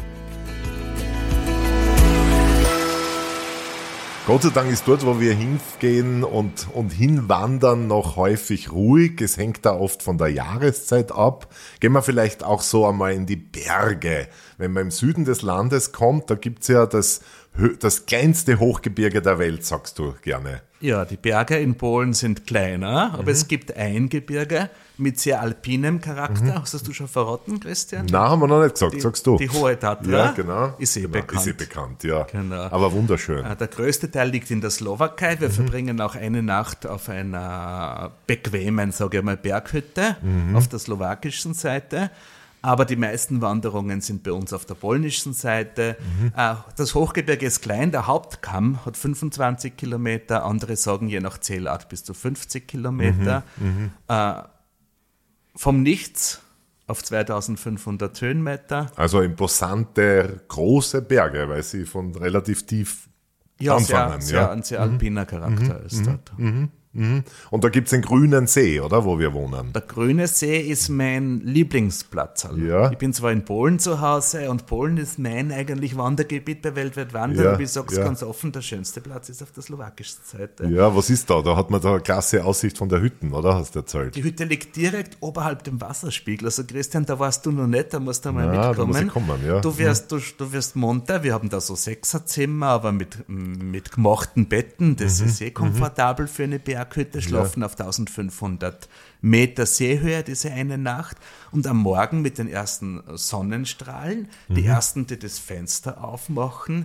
Gott sei Dank ist dort, wo wir hingehen und, und hinwandern, noch häufig ruhig. Es hängt da oft von der Jahreszeit ab. Gehen wir vielleicht auch so einmal in die Berge. Wenn man im Süden des Landes kommt, da gibt's ja das, hö- das kleinste Hochgebirge der Welt, sagst du gerne. Ja, die Berge in Polen sind kleiner, aber es gibt ein Gebirge mit sehr alpinem Charakter. Hast das du schon verraten, Christian? Na, haben wir noch nicht gesagt, die, sagst du. Die Hohe Tatra Ja, genau. ist eh genau. bekannt. Ist eh bekannt, ja. Genau. Aber wunderschön. Äh, Der größte Teil liegt in der Slowakei. Wir verbringen auch eine Nacht auf einer bequemen, sage ich mal, Berghütte auf der slowakischen Seite. Aber die meisten Wanderungen sind bei uns auf der polnischen Seite. Äh, Das Hochgebirge ist klein, der Hauptkamm hat fünfundzwanzig Kilometer, andere sagen je nach Zählart bis zu fünfzig Kilometer. Äh, vom Nichts auf zweitausendfünfhundert Höhenmeter. Also imposante, große Berge, weil sie von relativ tief Ja, anfangen. sehr, sehr, ja. ein sehr alpiner Charakter ist dort. Mhm. Und da gibt es den Grünen See, oder, wo wir wohnen? Der Grüne See ist mein Lieblingsplatz. Ja. Ich bin zwar in Polen zu Hause und Polen ist mein eigentlich Wandergebiet bei Weltweit Wandern, Ja, aber ich sage es ja. ganz offen, der schönste Platz ist auf der slowakischen Seite. Ja, was ist da? Da hat man da eine klasse Aussicht von der Hütten, oder? Hast du erzählt? Die Hütte liegt direkt oberhalb dem Wasserspiegel. Also Christian, da warst du noch nicht, da musst du mal Ja, da mitkommen. muss ich kommen, ja. Du wirst, du, du wirst munter, wir haben da so Sechserzimmer, aber mit, mit gemachten Betten. Das Mhm. ist sehr komfortabel für eine Berghütte. Schlafen auf eintausendfünfhundert Meter Seehöhe diese eine Nacht. Und am Morgen mit den ersten Sonnenstrahlen, die ersten, die das Fenster aufmachen.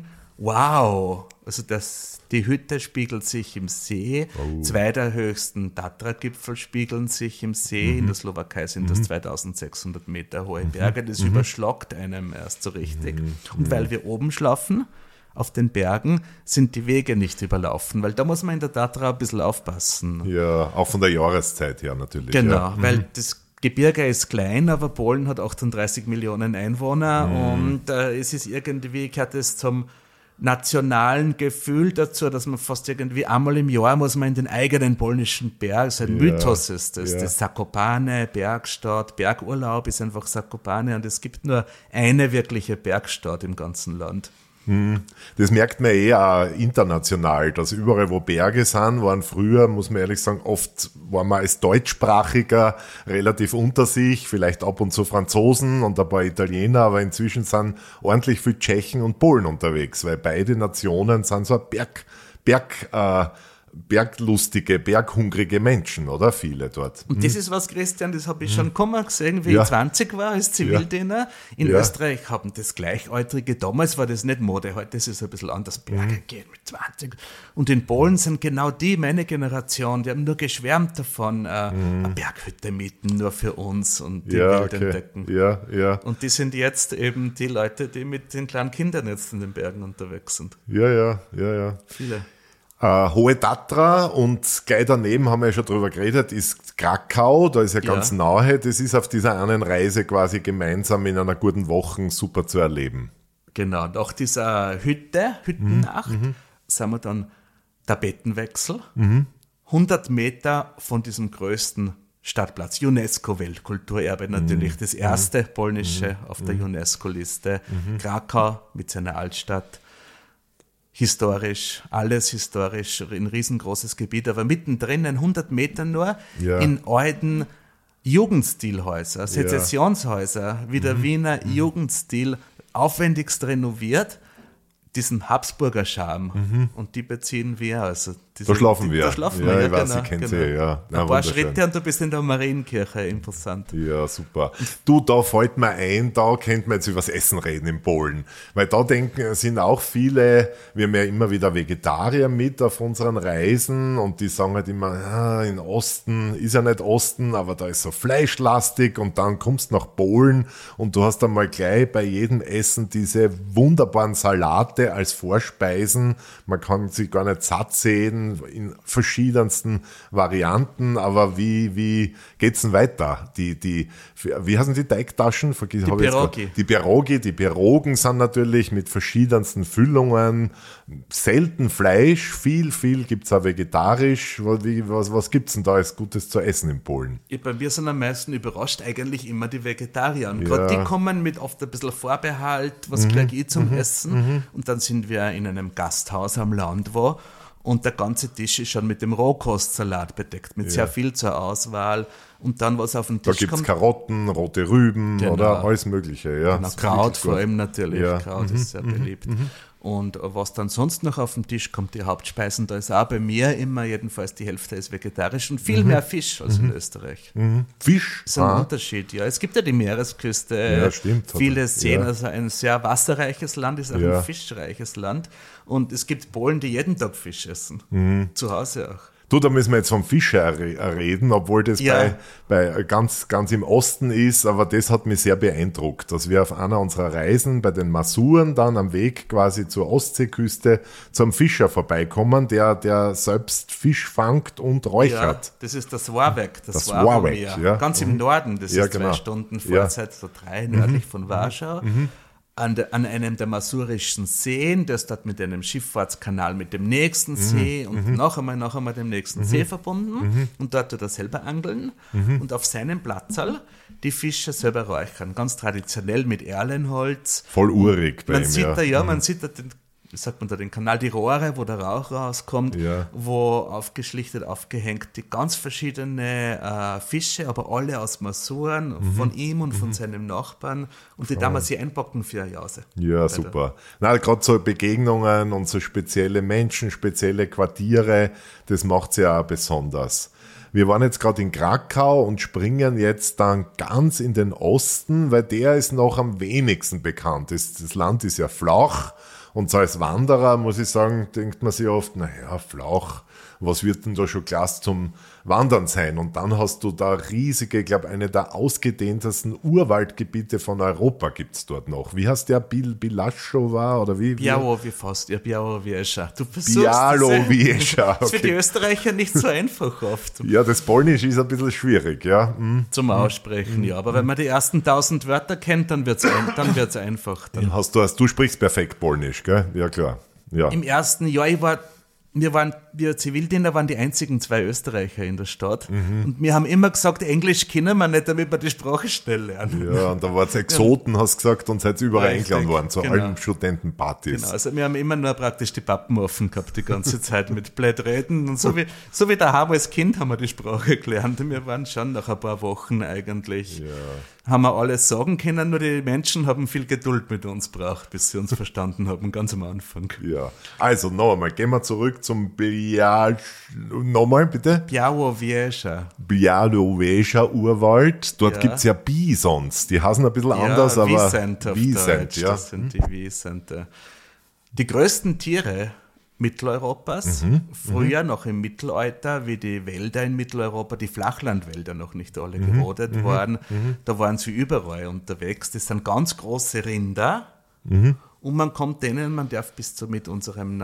Wow! Also das, die Hütte spiegelt sich im See. Oh. Zwei der höchsten Tatra-Gipfel spiegeln sich im See. Mhm. In der Slowakei sind das zweitausendsechshundert Meter hohe Berge. Das Mhm. überschlagt einem erst so richtig. Und weil wir oben schlafen, auf den Bergen, sind die Wege nicht überlaufen, weil da muss man in der Tatra ein bisschen aufpassen. Ja, auch von der Jahreszeit her natürlich. Genau, ja. weil das Gebirge ist klein, aber Polen hat achtunddreißig Millionen Einwohner und äh, es ist irgendwie, gehört es zum nationalen Gefühl dazu, dass man fast irgendwie einmal im Jahr muss man in den eigenen polnischen Berg, so ein Ja, Mythos ist das, ja. das Zakopane, Bergstadt, Bergurlaub ist einfach Zakopane und es gibt nur eine wirkliche Bergstadt im ganzen Land. Das merkt man eh auch international, dass überall, wo Berge sind, waren früher, muss man ehrlich sagen, oft war man als Deutschsprachiger relativ unter sich, vielleicht ab und zu Franzosen und ein paar Italiener, aber inzwischen sind ordentlich viel Tschechen und Polen unterwegs, weil beide Nationen sind so ein Berg, Berg, äh, berglustige, berghungrige Menschen, oder? Viele dort. Und das ist was, Christian, das habe ich schon kommen gesehen, wie Ja. ich zwanzig war als Zivildiener. In Ja. Österreich haben das Gleichaltrige, damals war das nicht Mode, heute ist es ein bisschen anders, Berge gehen mit zwanzig. Und in Polen sind genau die, meine Generation, die haben nur geschwärmt davon, äh, eine Berghütte mieten, nur für uns und die Ja, Welt okay. entdecken. Ja, ja, Und die sind jetzt eben die Leute, die mit den kleinen Kindern jetzt in den Bergen unterwegs sind. ja, ja, ja, ja. Viele. Äh, Hohe Tatra und gleich daneben haben wir ja schon drüber geredet, ist Krakau, da ist ja ganz Ja. nahe. Das ist auf dieser einen Reise quasi gemeinsam in einer guten Woche super zu erleben. Genau, nach dieser Hütte, Hüttennacht, sind wir dann Tapetenwechsel. hundert Meter von diesem größten Stadtplatz, UNESCO-Weltkulturerbe natürlich, das erste polnische auf der UNESCO-Liste. Krakau mit seiner Altstadt. Historisch, alles historisch, ein riesengroßes Gebiet, aber mittendrin, in hundert Metern nur, Ja. in alten Jugendstilhäuser, Sezessionshäuser, wie der Wiener Jugendstil, aufwendigst renoviert, diesen Habsburger Charme. Und die beziehen wir. Also diese, Da schlafen die, wir. Da schlafen Ja, wir, ich weiß, ich kenne sie, ja. Ja, Ein paar wunderschön. Schritte und du bist in der Marienkirche, imposant. Ja, super. Du, da fällt mir ein, da könnte man jetzt über das Essen reden in Polen. Weil da denken, sind auch viele, wir haben ja immer wieder Vegetarier mit auf unseren Reisen und die sagen halt immer, ah, in Osten ist ja nicht Osten, aber da ist so fleischlastig und dann kommst du nach Polen und du hast dann mal gleich bei jedem Essen diese wunderbaren Salate als Vorspeisen. Man kann sich gar nicht satt sehen in verschiedensten Varianten, aber wie, wie geht's denn weiter? Die, die, wie heißen die Teigtaschen? Vergiss, Die hab ich jetzt Pierogi. grad- Die Pierogi, die Pierogen sind natürlich mit verschiedensten Füllungen, selten Fleisch, viel, viel gibt's auch vegetarisch. Wie, was, was gibt's denn da als Gutes zu essen in Polen? Ja, bei mir sind am meisten überrascht eigentlich immer die Vegetarier. Und gerade Ja. die kommen mit oft ein bisschen Vorbehalt, was kriege ich zum Essen. Und dann sind wir in einem Gasthaus am Land wo und der ganze Tisch ist schon mit dem Rohkostsalat bedeckt, mit sehr viel zur Auswahl. Und dann, was auf den Da Tisch gibt's kommt, Karotten, rote Rüben Genau. oder alles Mögliche. Ja, na, Das ist Kraut wirklich vor gut. allem natürlich. Ja. Kraut ist sehr beliebt. Und was dann sonst noch auf den Tisch kommt, die Hauptspeisen, da ist auch bei mir immer jedenfalls die Hälfte ist vegetarisch und viel mehr Fisch als in Österreich. Fisch? Das ist ein Ah. Unterschied, ja. Es gibt ja die Meeresküste, Ja, stimmt. viele sehen, Ja. also ein sehr wasserreiches Land, ist auch Ja. ein fischreiches Land. Und es gibt Polen, die jeden Tag Fisch essen. Mhm. Zu Hause auch. Du, da müssen wir jetzt vom Fischer re- reden, obwohl das Ja. bei, bei ganz, ganz im Osten ist, aber das hat mich sehr beeindruckt, dass wir auf einer unserer Reisen bei den Masuren dann am Weg quasi zur Ostseeküste zum Fischer vorbeikommen, der, der selbst Fisch fangt und Ja, räuchert. das ist das Warweg, das, Das Warweg, Warweg, ja. Ganz im Norden, das Ja, ist genau. zwei Stunden Ja. Fahrzeit, so drei nördlich von Warschau. an, de, an einem der masurischen Seen, das dort mit einem Schifffahrtskanal mit dem nächsten See und mhm. noch einmal, noch einmal dem nächsten mhm. See verbunden mhm. und dort tut er selber angeln mhm. und auf seinem Platzal die Fische selber räuchern, ganz traditionell mit Erlenholz. Voll urig bei man ihm, sieht ja. Da, ja, mhm. man sieht da den, wie sagt man da, den Kanal, die Rohre, wo der Rauch rauskommt, ja. wo aufgeschlichtet, aufgehängt, die ganz verschiedene äh, Fische, aber alle aus Masuren, mhm. von ihm und mhm. von seinem Nachbarn und die damals sie einpacken für eine Jause. Ja, super. Na, gerade so Begegnungen und so spezielle Menschen, spezielle Quartiere, das macht es ja auch besonders. Wir waren jetzt gerade in Krakau und springen jetzt dann ganz in den Osten, weil der ist noch am wenigsten bekannt. Das, das Land ist ja flach. Und so als Wanderer, muss ich sagen, denkt man sich oft, naja, flach, was wird denn da schon klasse zum Wandern sein? Und dann hast du da riesige, ich glaube, eine der ausgedehntesten Urwaldgebiete von Europa gibt's dort noch. Wie heißt der? Bil, Bilaszowa oder wie? Białowie fast, ja, Białowiesza. Du versuchst Białowiesza, okay. Das ist für die Österreicher nicht so einfach oft. Ja, das Polnisch ist ein bisschen schwierig, ja. Mhm. Zum Aussprechen, mhm. ja. Aber wenn man die ersten tausend Wörter kennt, dann wird's ein, dann wird's einfach. Dann hast du, hast, du sprichst perfekt Polnisch, gell? Ja, klar. Ja. Im ersten Jahr, ich war Wir waren, wir Zivildiener waren die einzigen zwei Österreicher in der Stadt. Mhm. Und wir haben immer gesagt, Englisch können wir nicht, damit wir die Sprache schnell lernen. Ja, und da war es Exoten, ja. hast du gesagt, und seid überall Richtig, eingeladen worden, zu genau. allen Studentenpartys. Genau, also wir haben immer nur praktisch die Pappen offen gehabt, die ganze Zeit mit blöd reden. Und so wie, so wie daheim als Kind haben wir die Sprache gelernt. Und wir waren schon nach ein paar Wochen eigentlich, ja. haben wir alles sagen können, nur die Menschen haben viel Geduld mit uns gebraucht, bis sie uns verstanden haben, ganz am Anfang. Ja, also noch einmal, gehen wir zurück zum Bial... Nochmal, bitte? Białowiesza. Białowiesza Urwald. Dort ja. gibt es ja Bisons. Die heißen ein bisschen ja, anders, aber... Wiesent auf Wiesent, Deutsch, ja. das sind die Wiesente. Die größten Tiere Mitteleuropas, mhm. früher mhm. noch im Mittelalter, wie die Wälder in Mitteleuropa, die Flachlandwälder noch nicht alle mhm. gerodet mhm. waren, mhm. da waren sie überall unterwegs. Das sind ganz große Rinder mhm. und man kommt denen, man darf bis zu mit unserem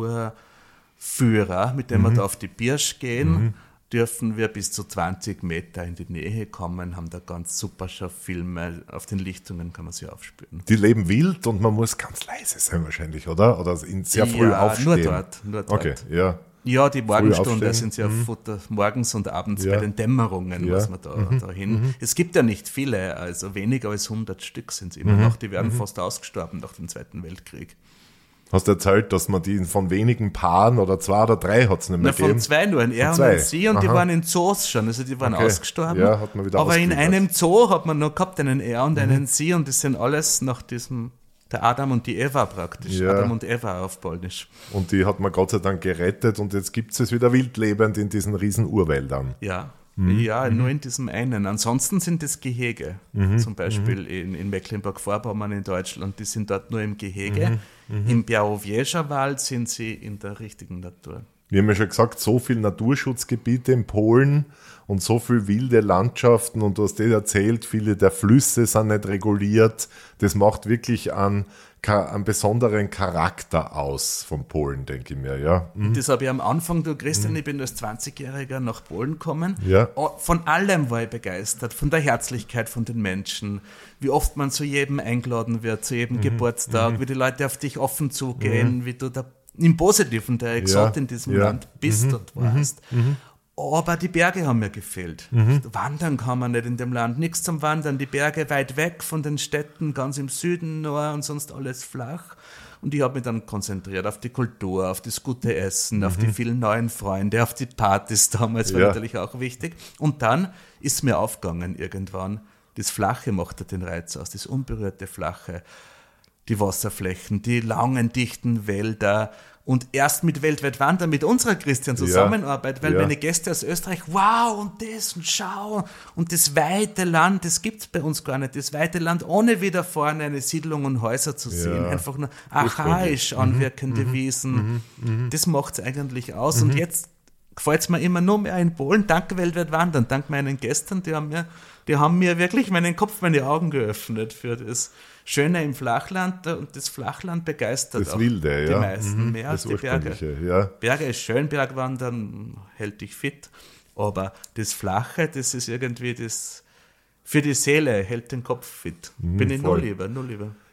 Naturführer, mit dem mhm. wir da auf die Pirsch gehen, mhm. dürfen wir bis zu zwanzig Meter in die Nähe kommen, haben da ganz super Filme, auf den Lichtungen kann man sie aufspüren. Die leben wild und man muss ganz leise sein wahrscheinlich, oder? Oder sehr früh ja, aufstehen? nur dort, nur dort. Okay, ja. Ja, die Morgenstunde sind ja mhm. Futter, morgens und abends ja. bei den Dämmerungen, ja. was man da mhm. dahin. Mhm. Es gibt ja nicht viele, also weniger als hundert Stück sind es immer mhm. noch, die werden mhm. fast ausgestorben nach dem Zweiten Weltkrieg. Hast du erzählt, dass man die von wenigen Paaren oder zwei oder drei hat es nicht mehr Na, gegeben? Von zwei nur, ein Er und ein Sie, und Aha. die waren in Zoos schon, also die waren okay. ausgestorben. Ja, hat man wieder Aber in einem Zoo hat man noch gehabt, einen Er und mhm. einen Sie, und das sind alles nach diesem, der Adam und die Eva praktisch, ja. Adam und Eva auf Polnisch. Und die hat man Gott sei Dank gerettet und jetzt gibt es es wieder wildlebend in diesen riesen Urwäldern. Ja. Mhm. Ja, mhm. nur in diesem einen. Ansonsten sind es Gehege. Mhm. Zum Beispiel mhm. in, in Mecklenburg-Vorpommern in Deutschland, die sind dort nur im Gehege. Mhm. Mhm. Im Białowiesza-Wald sind sie in der richtigen Natur. Wir haben ja schon gesagt, so viele Naturschutzgebiete in Polen und so viele wilde Landschaften, und du hast dir erzählt, viele der Flüsse sind nicht reguliert. Das macht wirklich einen, einen besonderen Charakter aus von Polen, denke ich mir. Ja. Mhm. Das habe ich am Anfang, du Christian, mhm. ich bin als zwanzigjähriger nach Polen gekommen. Ja. Von allem war ich begeistert, von der Herzlichkeit von den Menschen, wie oft man zu jedem eingeladen wird, zu jedem mhm. Geburtstag, mhm. wie die Leute auf dich offen zugehen, mhm. wie du da im Positiven der Exot ja. in diesem ja. Land bist mhm. und warst. Mhm. Aber die Berge haben mir gefehlt. Mhm. Wandern kann man nicht in dem Land, nichts zum Wandern. Die Berge weit weg von den Städten, ganz im Süden nur, und sonst alles flach. Und ich habe mich dann konzentriert auf die Kultur, auf das gute Essen, mhm. auf die vielen neuen Freunde, auf die Partys damals, war ja. natürlich auch wichtig. Und dann ist mir aufgegangen irgendwann, das Flache macht den Reiz aus, das unberührte Flache, die Wasserflächen, die langen, dichten Wälder. Und erst mit Weltweit Wandern, mit unserer Christian Zusammenarbeit, weil ja. meine Gäste aus Österreich, wow, und das, und schau, und das weite Land, das gibt es bei uns gar nicht, das weite Land, ohne wieder vorne eine Siedlung und Häuser zu sehen, ja. einfach nur archaisch anwirkende mhm. Wiesen, mhm. das macht es eigentlich aus. Mhm. Und jetzt gefällt es mir immer nur mehr in Polen, dank Weltweit Wandern, dank meinen Gästen, die haben mir, die haben mir wirklich meinen Kopf, meine Augen geöffnet für das Schöne im Flachland, und das Flachland begeistert das auch Wilde, die ja. meisten, mhm. mehr als das die Berge. Ja. Berge ist schön, Bergwandern hält dich fit, aber das Flache, das ist irgendwie das, für die Seele hält den Kopf fit. Mhm, Bin ich voll. nur lieber, nur lieber.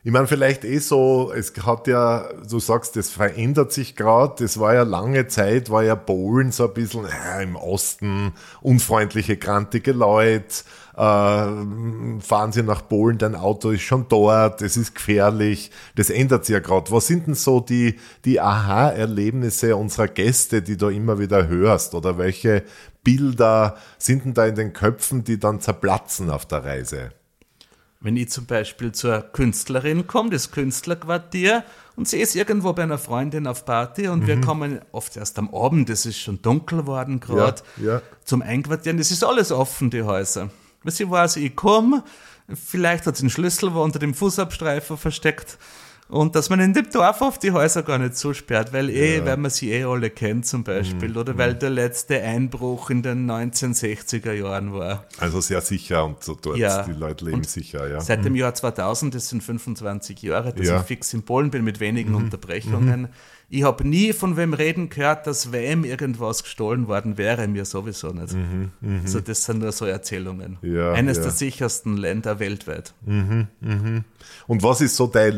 Ich meine, vielleicht eh so, es hat ja, du sagst, das verändert sich gerade, das war ja lange Zeit, war ja Polen so ein bisschen äh, im Osten, unfreundliche, grantige Leute, äh, fahren sie nach Polen, dein Auto ist schon dort, es ist gefährlich, das ändert sich ja gerade. Was sind denn so die, die Aha-Erlebnisse unserer Gäste, die du immer wieder hörst, oder welche Bilder sind denn da in den Köpfen, die dann zerplatzen auf der Reise? Wenn ich zum Beispiel zur Künstlerin komme, das Künstlerquartier, und sie ist irgendwo bei einer Freundin auf Party und mhm. wir kommen oft erst am Abend, es ist schon dunkel geworden gerade, ja, ja. zum Einquartieren, das ist alles offen, die Häuser. Weil sie weiß, ich komme, vielleicht hat sie einen Schlüssel wo unter dem Fußabstreifer versteckt, und dass man in dem Dorf auf die Häuser gar nicht zusperrt, weil eh, ja. weil man sie eh alle kennt zum Beispiel, mhm. oder weil der letzte Einbruch in den neunzehnhundertsechziger Jahren war. Also sehr sicher und so dort, ja. die Leute leben und sicher, ja. Seit dem mhm. Jahr zweitausend, das sind fünfundzwanzig Jahre, dass ja. ich fix in Polen bin mit wenigen mhm. Unterbrechungen. Mhm. Ich habe nie von wem reden gehört, dass wem irgendwas gestohlen worden wäre, mir sowieso nicht. Mhm. Mhm. Also das sind nur so Erzählungen. Ja, Eines ja. der sichersten Länder weltweit. Mhm. Mhm. Und was ist so deine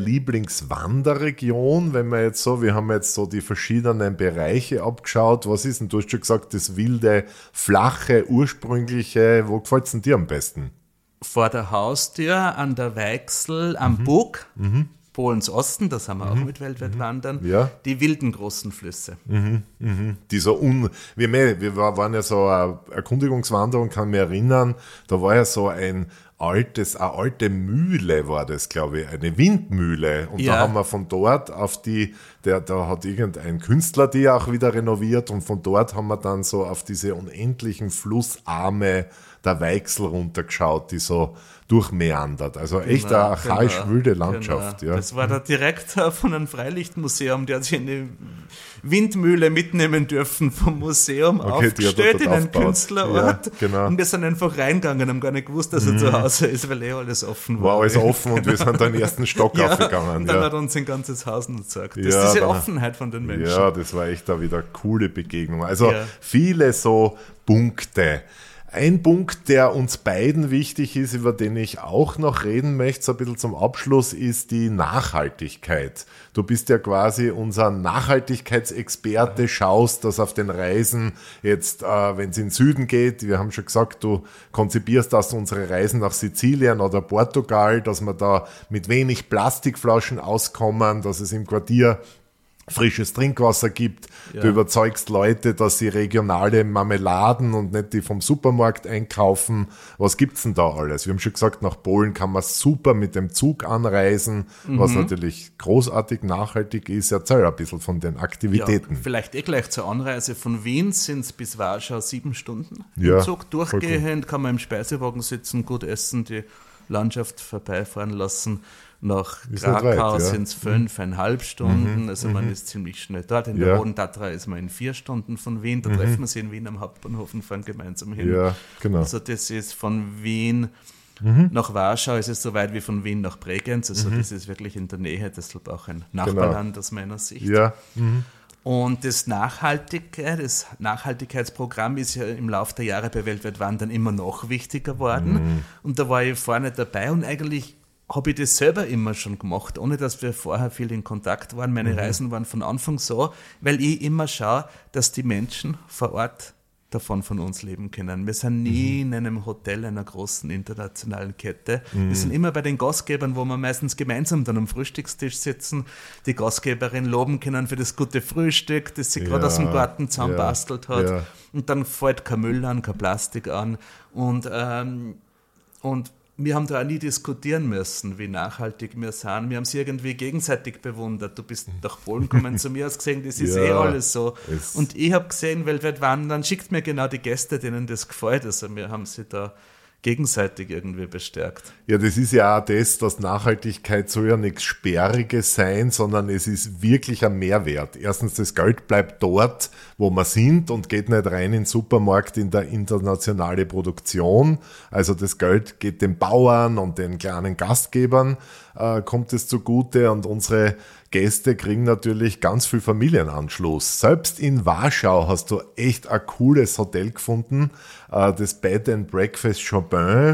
Lieblingswanderregion, wenn wir jetzt so, wir haben jetzt so die verschiedenen Bereiche abgeschaut, was ist denn, du hast schon gesagt, das wilde, flache, ursprüngliche, wo gefällt es denn dir am besten? Vor der Haustür, an der Weichsel, am mhm. Bug, mhm. Polens Osten, das haben wir auch mit weltweit wandern, ja. die wilden großen Flüsse. Mhm, mhm. Die so un, wir, wir waren ja so eine Erkundigungswanderung, kann mich erinnern, da war ja so ein altes, eine alte Mühle war das, glaube ich, eine Windmühle. Und ja. da haben wir von dort auf die, der, da hat irgendein Künstler die auch wieder renoviert, und von dort haben wir dann so auf diese unendlichen Flussarme der Weichsel runtergeschaut, die so durchmeandert. Also echt genau, eine archaisch genau, wilde Landschaft. Genau. Ja. Das war der Direktor von einem Freilichtmuseum, der hat sich eine Windmühle mitnehmen dürfen vom Museum, okay, aufgestellt in einen Künstlerort. Ja, genau. Und wir sind einfach reingegangen, haben gar nicht gewusst, dass er mhm. zu Hause ist, weil eh alles offen war. War alles offen und wir sind dann den ersten Stock ja, aufgegangen. Und dann ja. hat er uns ein ganzes Haus noch gezeigt. Das ja, ist diese dann, Offenheit von den Menschen. Ja, das war echt da wieder eine coole Begegnung. Also ja. viele so Punkte. Ein Punkt, der uns beiden wichtig ist, über den ich auch noch reden möchte, so ein bisschen zum Abschluss, ist die Nachhaltigkeit. Du bist ja quasi unser Nachhaltigkeitsexperte, schaust, dass auf den Reisen jetzt, äh, wenn es in den Süden geht, wir haben schon gesagt, du konzipierst das unsere Reisen nach Sizilien oder Portugal, dass wir da mit wenig Plastikflaschen auskommen, dass es im Quartier frisches Trinkwasser gibt. Ja. Du überzeugst Leute, dass sie regionale Marmeladen und nicht die vom Supermarkt einkaufen. Was gibt's denn da alles? Wir haben schon gesagt, nach Polen kann man super mit dem Zug anreisen, mhm. was natürlich großartig nachhaltig ist. Erzähl ein bisschen von den Aktivitäten. Ja, vielleicht eh gleich zur Anreise von Wien sind es bis Warschau sieben Stunden. Ja, Im Zug durchgehend, kann man im Speisewagen sitzen, gut essen, die Landschaft vorbeifahren lassen. Nach Krakau ja. sind es fünfeinhalb Stunden, mhm. also man ist ziemlich schnell dort. In ja. der Hohen Tatra ist man in vier Stunden von Wien, da mhm. treffen wir sie in Wien am Hauptbahnhof und fahren gemeinsam hin. Ja, genau. Also das ist von Wien mhm. nach Warschau, ist es so weit wie von Wien nach Bregenz, also mhm. das ist wirklich in der Nähe, deshalb auch ein Nachbarland genau. aus meiner Sicht. Ja. Mhm. Und das Nachhaltige, das Nachhaltigkeitsprogramm ist ja im Laufe der Jahre bei Weltweit Wandern immer noch wichtiger worden. Mhm. Und da war ich vorne dabei und eigentlich habe ich das selber immer schon gemacht, ohne dass wir vorher viel in Kontakt waren. Meine mhm. Reisen waren von Anfang so, weil ich immer schaue, dass die Menschen vor Ort davon von uns leben können. Wir sind nie mhm. in einem Hotel einer großen internationalen Kette. Mhm. Wir sind immer bei den Gastgebern, wo wir meistens gemeinsam dann am Frühstückstisch sitzen, die Gastgeberin loben können für das gute Frühstück, das sie ja. gerade aus dem Garten zusammenbastelt ja. hat. Ja. Und dann fällt kein Müll an, kein Plastik an. Und, ähm, und wir haben da auch nie diskutieren müssen, wie nachhaltig wir sind. Wir haben sie irgendwie gegenseitig bewundert. Du bist nach Polen gekommen, zu mir hast gesehen, das ist ja, eh alles so. Und ich habe gesehen, weltweit wandern, schickt mir genau die Gäste, denen das gefällt. Also wir haben sie da gegenseitig irgendwie bestärkt. Ja, das ist ja auch das, dass Nachhaltigkeit soll ja nichts Sperriges sein, sondern es ist wirklich ein Mehrwert. Erstens, das Geld bleibt dort, wo wir sind und geht nicht rein in den Supermarkt in der internationale Produktion. Also das Geld geht den Bauern und den kleinen Gastgebern, äh, kommt es zugute, und unsere Gäste kriegen natürlich ganz viel Familienanschluss. Selbst in Warschau hast du echt ein cooles Hotel gefunden, das Bed and Breakfast Chopin.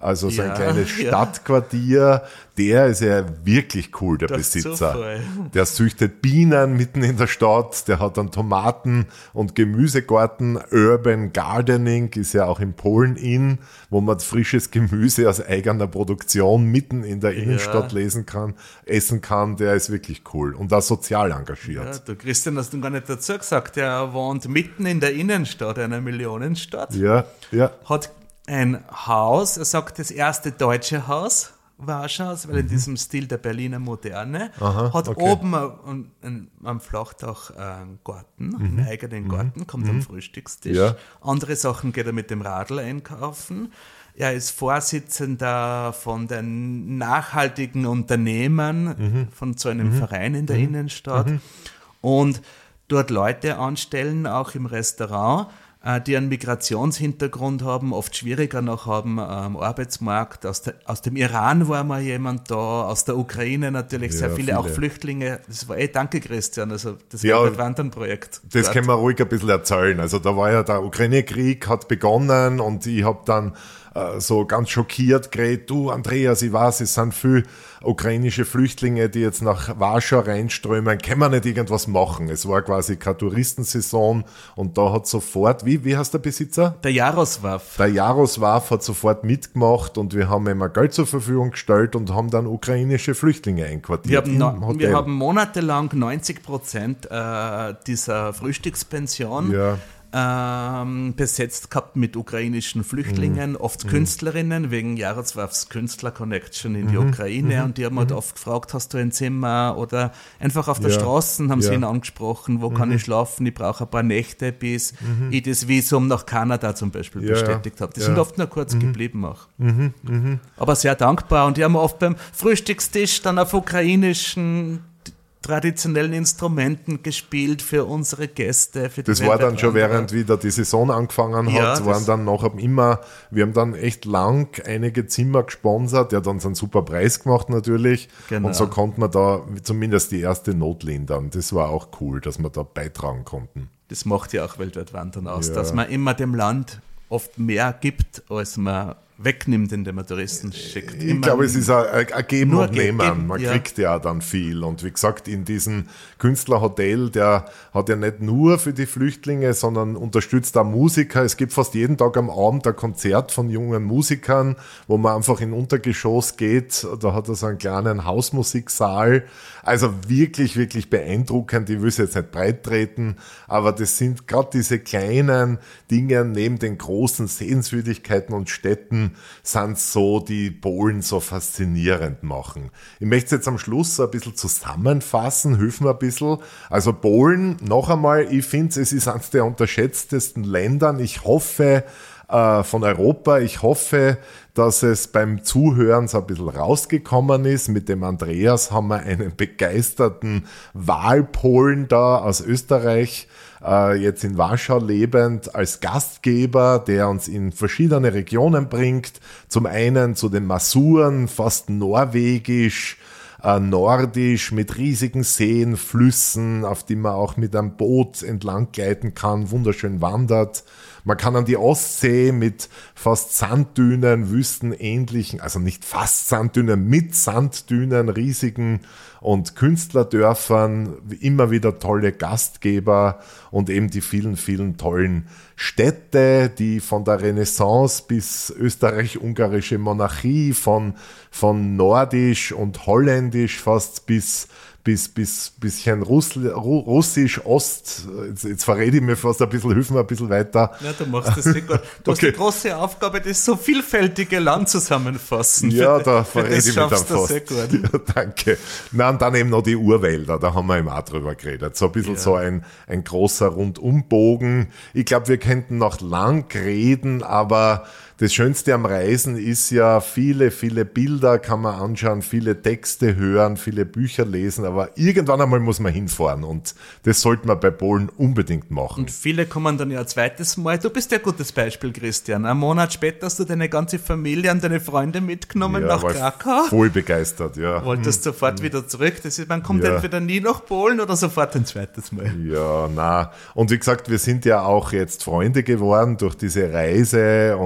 also so Ja, ein kleines ja. Stadtquartier. Der ist ja wirklich cool, der Das ist Besitzer. Zufall. Der züchtet Bienen mitten in der Stadt, der hat dann Tomaten- und Gemüsegarten. Urban Gardening ist ja auch in Polen in, wo man frisches Gemüse aus eigener Produktion mitten in der Innenstadt lesen kann, essen kann. Der ist wirklich cool und auch sozial engagiert. Ja, du Christian hast du gar nicht dazu gesagt, der wohnt mitten in der Innenstadt, einer Millionenstadt. Ja, ja. Hat ein Haus, er sagt das erste deutsche Haus Warschaus, weil in diesem Stil der Berliner Moderne, Aha, hat okay. oben am, am, am Flachdach einen Garten, einen eigenen Garten, kommt am Frühstückstisch. Ja. Andere Sachen geht er mit dem Radl einkaufen. Er ist Vorsitzender von den nachhaltigen Unternehmen, von so einem Verein in der Innenstadt und dort Leute anstellen, auch im Restaurant, die einen Migrationshintergrund haben, oft schwieriger noch haben am Arbeitsmarkt. Aus, der, aus dem Iran war mal jemand da, aus der Ukraine natürlich Ja, sehr viele, viele. auch Flüchtlinge. Das war eh, danke Christian, also das Ja, war ein Wandern-Projekt. Das dort. können wir ruhig ein bisschen erzählen. Also da war ja der Ukraine-Krieg, hat begonnen und ich habe dann äh, so ganz schockiert geredet, du Andreas, ich weiß, es sind viele ukrainische Flüchtlinge, die jetzt nach Warschau reinströmen, können wir nicht irgendwas machen? Es war quasi keine Touristensaison und da hat sofort, wie, wie heißt der Besitzer? Der Jarosław. Der Jarosław hat sofort mitgemacht und wir haben immer Geld zur Verfügung gestellt und haben dann ukrainische Flüchtlinge einquartiert. Wir haben, im no, Hotel. wir haben monatelang neunzig Prozent äh, dieser Frühstückspension Ja. ähm, besetzt gehabt mit ukrainischen Flüchtlingen, Mhm. oft Künstlerinnen, wegen Jarosławs Künstler-Connection in die Ukraine. Und die haben halt oft gefragt, hast du ein Zimmer? Oder einfach auf der Ja. Straße haben sie Ja. ihn angesprochen, wo kann ich schlafen? Ich brauche ein paar Nächte, bis ich das Visum nach Kanada zum Beispiel Ja, ja. bestätigt habe. Die Ja. sind oft nur kurz geblieben auch. Aber sehr dankbar. Und die haben oft beim Frühstückstisch dann auf ukrainischen traditionellen Instrumenten gespielt für unsere Gäste. Für die Das war dann schon Weltwanderer. während wieder die Saison angefangen hat, Ja, waren das- dann noch immer, wir haben dann echt lang einige Zimmer gesponsert, der hat uns einen super Preis gemacht natürlich Genau. und so konnte man da zumindest die erste Not lindern. Das war auch cool, dass wir da beitragen konnten. Das macht ja auch weltweit Wandern aus, Ja. dass man immer dem Land oft mehr gibt, als man wegnimmt, indem man Touristen schickt. Ich Immer glaube, es ist ein, ein Geben Nur und Nehmen. geben, Man ja. kriegt ja dann viel. Und wie gesagt, in diesem Künstlerhotel, der hat ja nicht nur für die Flüchtlinge, sondern unterstützt auch Musiker. Es gibt fast jeden Tag am Abend ein Konzert von jungen Musikern, wo man einfach in Untergeschoss geht. Da hat er so einen kleinen Hausmusiksaal. Also wirklich, wirklich beeindruckend. Ich will es jetzt nicht breit treten, aber das sind gerade diese kleinen Dinge neben den großen Sehenswürdigkeiten und Städten, sind so, die Polen so faszinierend machen. Ich möchte es jetzt am Schluss so ein bisschen zusammenfassen, hilf mir ein bisschen. Also Polen, noch einmal, ich finde, es ist eines der unterschätztesten Ländern. Ich hoffe, äh, von Europa, ich hoffe, dass es beim Zuhören so ein bisschen rausgekommen ist. Mit dem Andreas haben wir einen begeisterten Wahlpolen da aus Österreich, äh, jetzt in Warschau lebend, als Gastgeber, der uns in verschiedene Regionen bringt. Zum einen zu den Masuren, fast norwegisch, äh, nordisch, mit riesigen Seen, Flüssen, auf die man auch mit einem Boot entlang gleiten kann, wunderschön wandert. Man kann an die Ostsee mit fast Sanddünen, wüstenähnlichen, also nicht fast Sanddünen, mit Sanddünen, riesigen und Künstlerdörfern, immer wieder tolle Gastgeber und eben die vielen, vielen tollen Städte, die von der Renaissance bis österreich-ungarische Monarchie, von, von nordisch und holländisch fast bis bis bis bisschen Russl, Ru, russisch, Ost, jetzt, jetzt verrede ich mir fast ein bisschen, hilf mir ein bisschen weiter. Ja, du machst das sehr gut. Du Okay. hast die große Aufgabe, das so vielfältige Land zusammenfassen. Ja, Für- da für verrede das ich mich dann schaffst du fast. sehr gut. Ja, danke. Na, und dann eben noch die Urwälder, da haben wir eben auch drüber geredet. So ein bisschen Ja. so ein, ein großer Rundumbogen. Ich glaube, wir könnten noch lang reden, aber das Schönste am Reisen ist ja, viele, viele Bilder kann man anschauen, viele Texte hören, viele Bücher lesen, aber irgendwann einmal muss man hinfahren und das sollte man bei Polen unbedingt machen. Und viele kommen dann ja ein zweites Mal. Du bist ja ein gutes Beispiel, Christian. Einen Monat später hast du deine ganze Familie und deine Freunde mitgenommen nach war Krakau. voll begeistert, ja. Wolltest sofort wieder zurück. Das ist, man kommt Ja. entweder nie nach Polen oder sofort ein zweites Mal. Ja, na. Und wie gesagt, wir sind ja auch jetzt Freunde geworden durch diese Reise und durch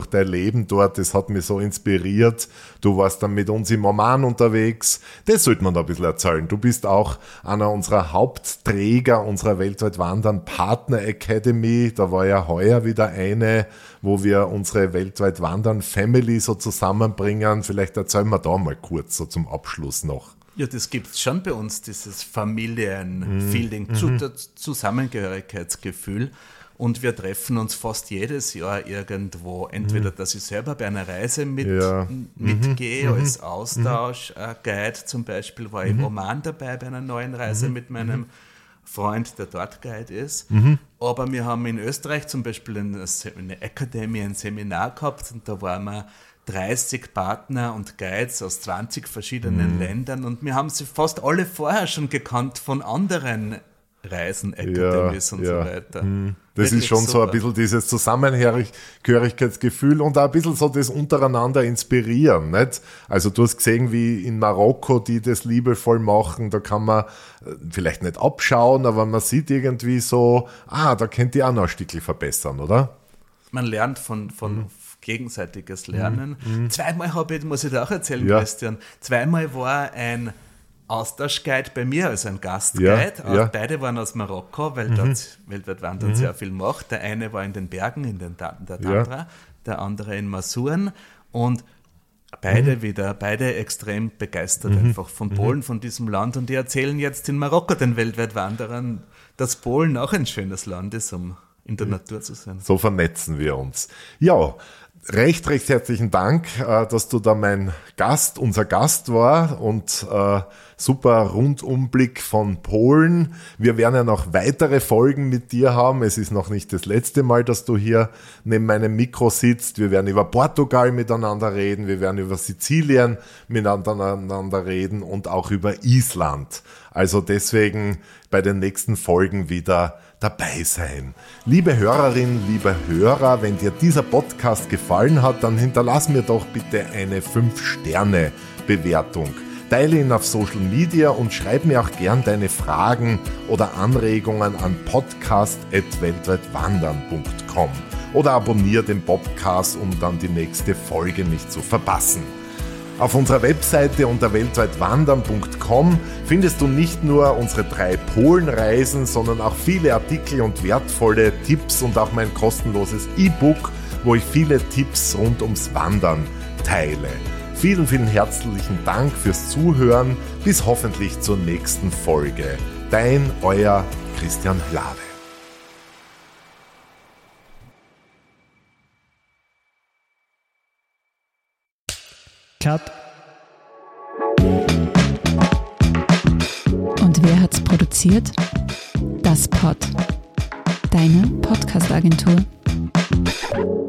dein Leben dort, das hat mich so inspiriert. Du warst dann mit uns im Oman unterwegs. Das sollte man da ein bisschen erzählen. Du bist auch einer unserer Hauptträger unserer Weltweit Wandern Partner Academy. Da war ja heuer wieder eine, wo wir unsere Weltweit Wandern Family so zusammenbringen. Vielleicht erzählen wir da mal kurz so zum Abschluss noch. Ja, das gibt es schon bei uns, dieses Familienfeeling, mhm. zu, das Zusammengehörigkeitsgefühl. Und wir treffen uns fast jedes Jahr irgendwo. Entweder, dass ich selber bei einer Reise mit, ja. mitgehe, mhm. als Austausch-Guide. Zum Beispiel war ich im Oman dabei bei einer neuen Reise mhm. mit meinem Freund, der dort Guide ist. Mhm. Aber wir haben in Österreich zum Beispiel eine, eine Akademie, ein Seminar gehabt und da waren wir dreißig Partner und Guides aus zwanzig verschiedenen mhm. Ländern und wir haben sie fast alle vorher schon gekannt von anderen Reisen, Academies ja, und ja. so weiter. Mhm. Das Wirklich ist schon super. So ein bisschen dieses Zusammengehörigkeitsgefühl und auch ein bisschen so das untereinander inspirieren. Nicht? Also du hast gesehen, wie in Marokko die das liebevoll machen, da kann man vielleicht nicht abschauen, aber man sieht irgendwie so, ah, da könnt ihr auch noch ein Stückchen verbessern, oder? Man lernt von, von mhm. gegenseitiges Lernen. Mhm. Zweimal habe ich, muss ich dir auch erzählen, ja. Christian, zweimal war ein Austauschguide bei mir, also ein Gastguide. Ja, ja. Beide waren aus Marokko, weil mhm. dort Weltweit Wandern mhm. sehr viel macht. Der eine war in den Bergen, in den, der Tundra, ja. der andere in Masuren. Und beide mhm. wieder, beide extrem begeistert mhm. einfach von Polen, mhm. von diesem Land. Und die erzählen jetzt in Marokko den Weltweit Wanderern, dass Polen auch ein schönes Land ist, um in der Natur zu sein. So vernetzen wir uns. Ja, recht, recht herzlichen Dank, dass du da mein Gast, unser Gast war und äh, super Rundumblick von Polen. Wir werden ja noch weitere Folgen mit dir haben. Es ist noch nicht das letzte Mal, dass du hier neben meinem Mikro sitzt. Wir werden über Portugal miteinander reden, wir werden über Sizilien miteinander reden und auch über Island. Also deswegen bei den nächsten Folgen wieder dabei sein. Liebe Hörerinnen, liebe Hörer, wenn dir dieser Podcast gefallen hat, dann hinterlass mir doch bitte eine fünf Sterne Bewertung. Teile ihn auf Social Media und schreib mir auch gern deine Fragen oder Anregungen an podcast at weltweitwandern punkt com oder abonniere den Podcast, um dann die nächste Folge nicht zu verpassen. Auf unserer Webseite unter weltweitwandern punkt com findest du nicht nur unsere drei Polenreisen, sondern auch viele Artikel und wertvolle Tipps und auch mein kostenloses E-Book, wo ich viele Tipps rund ums Wandern teile. Vielen, vielen herzlichen Dank fürs Zuhören. Bis hoffentlich zur nächsten Folge. Dein, euer Christian Lade. Cut. Und wer hat's produziert? Das Pod. Deine Podcast-Agentur.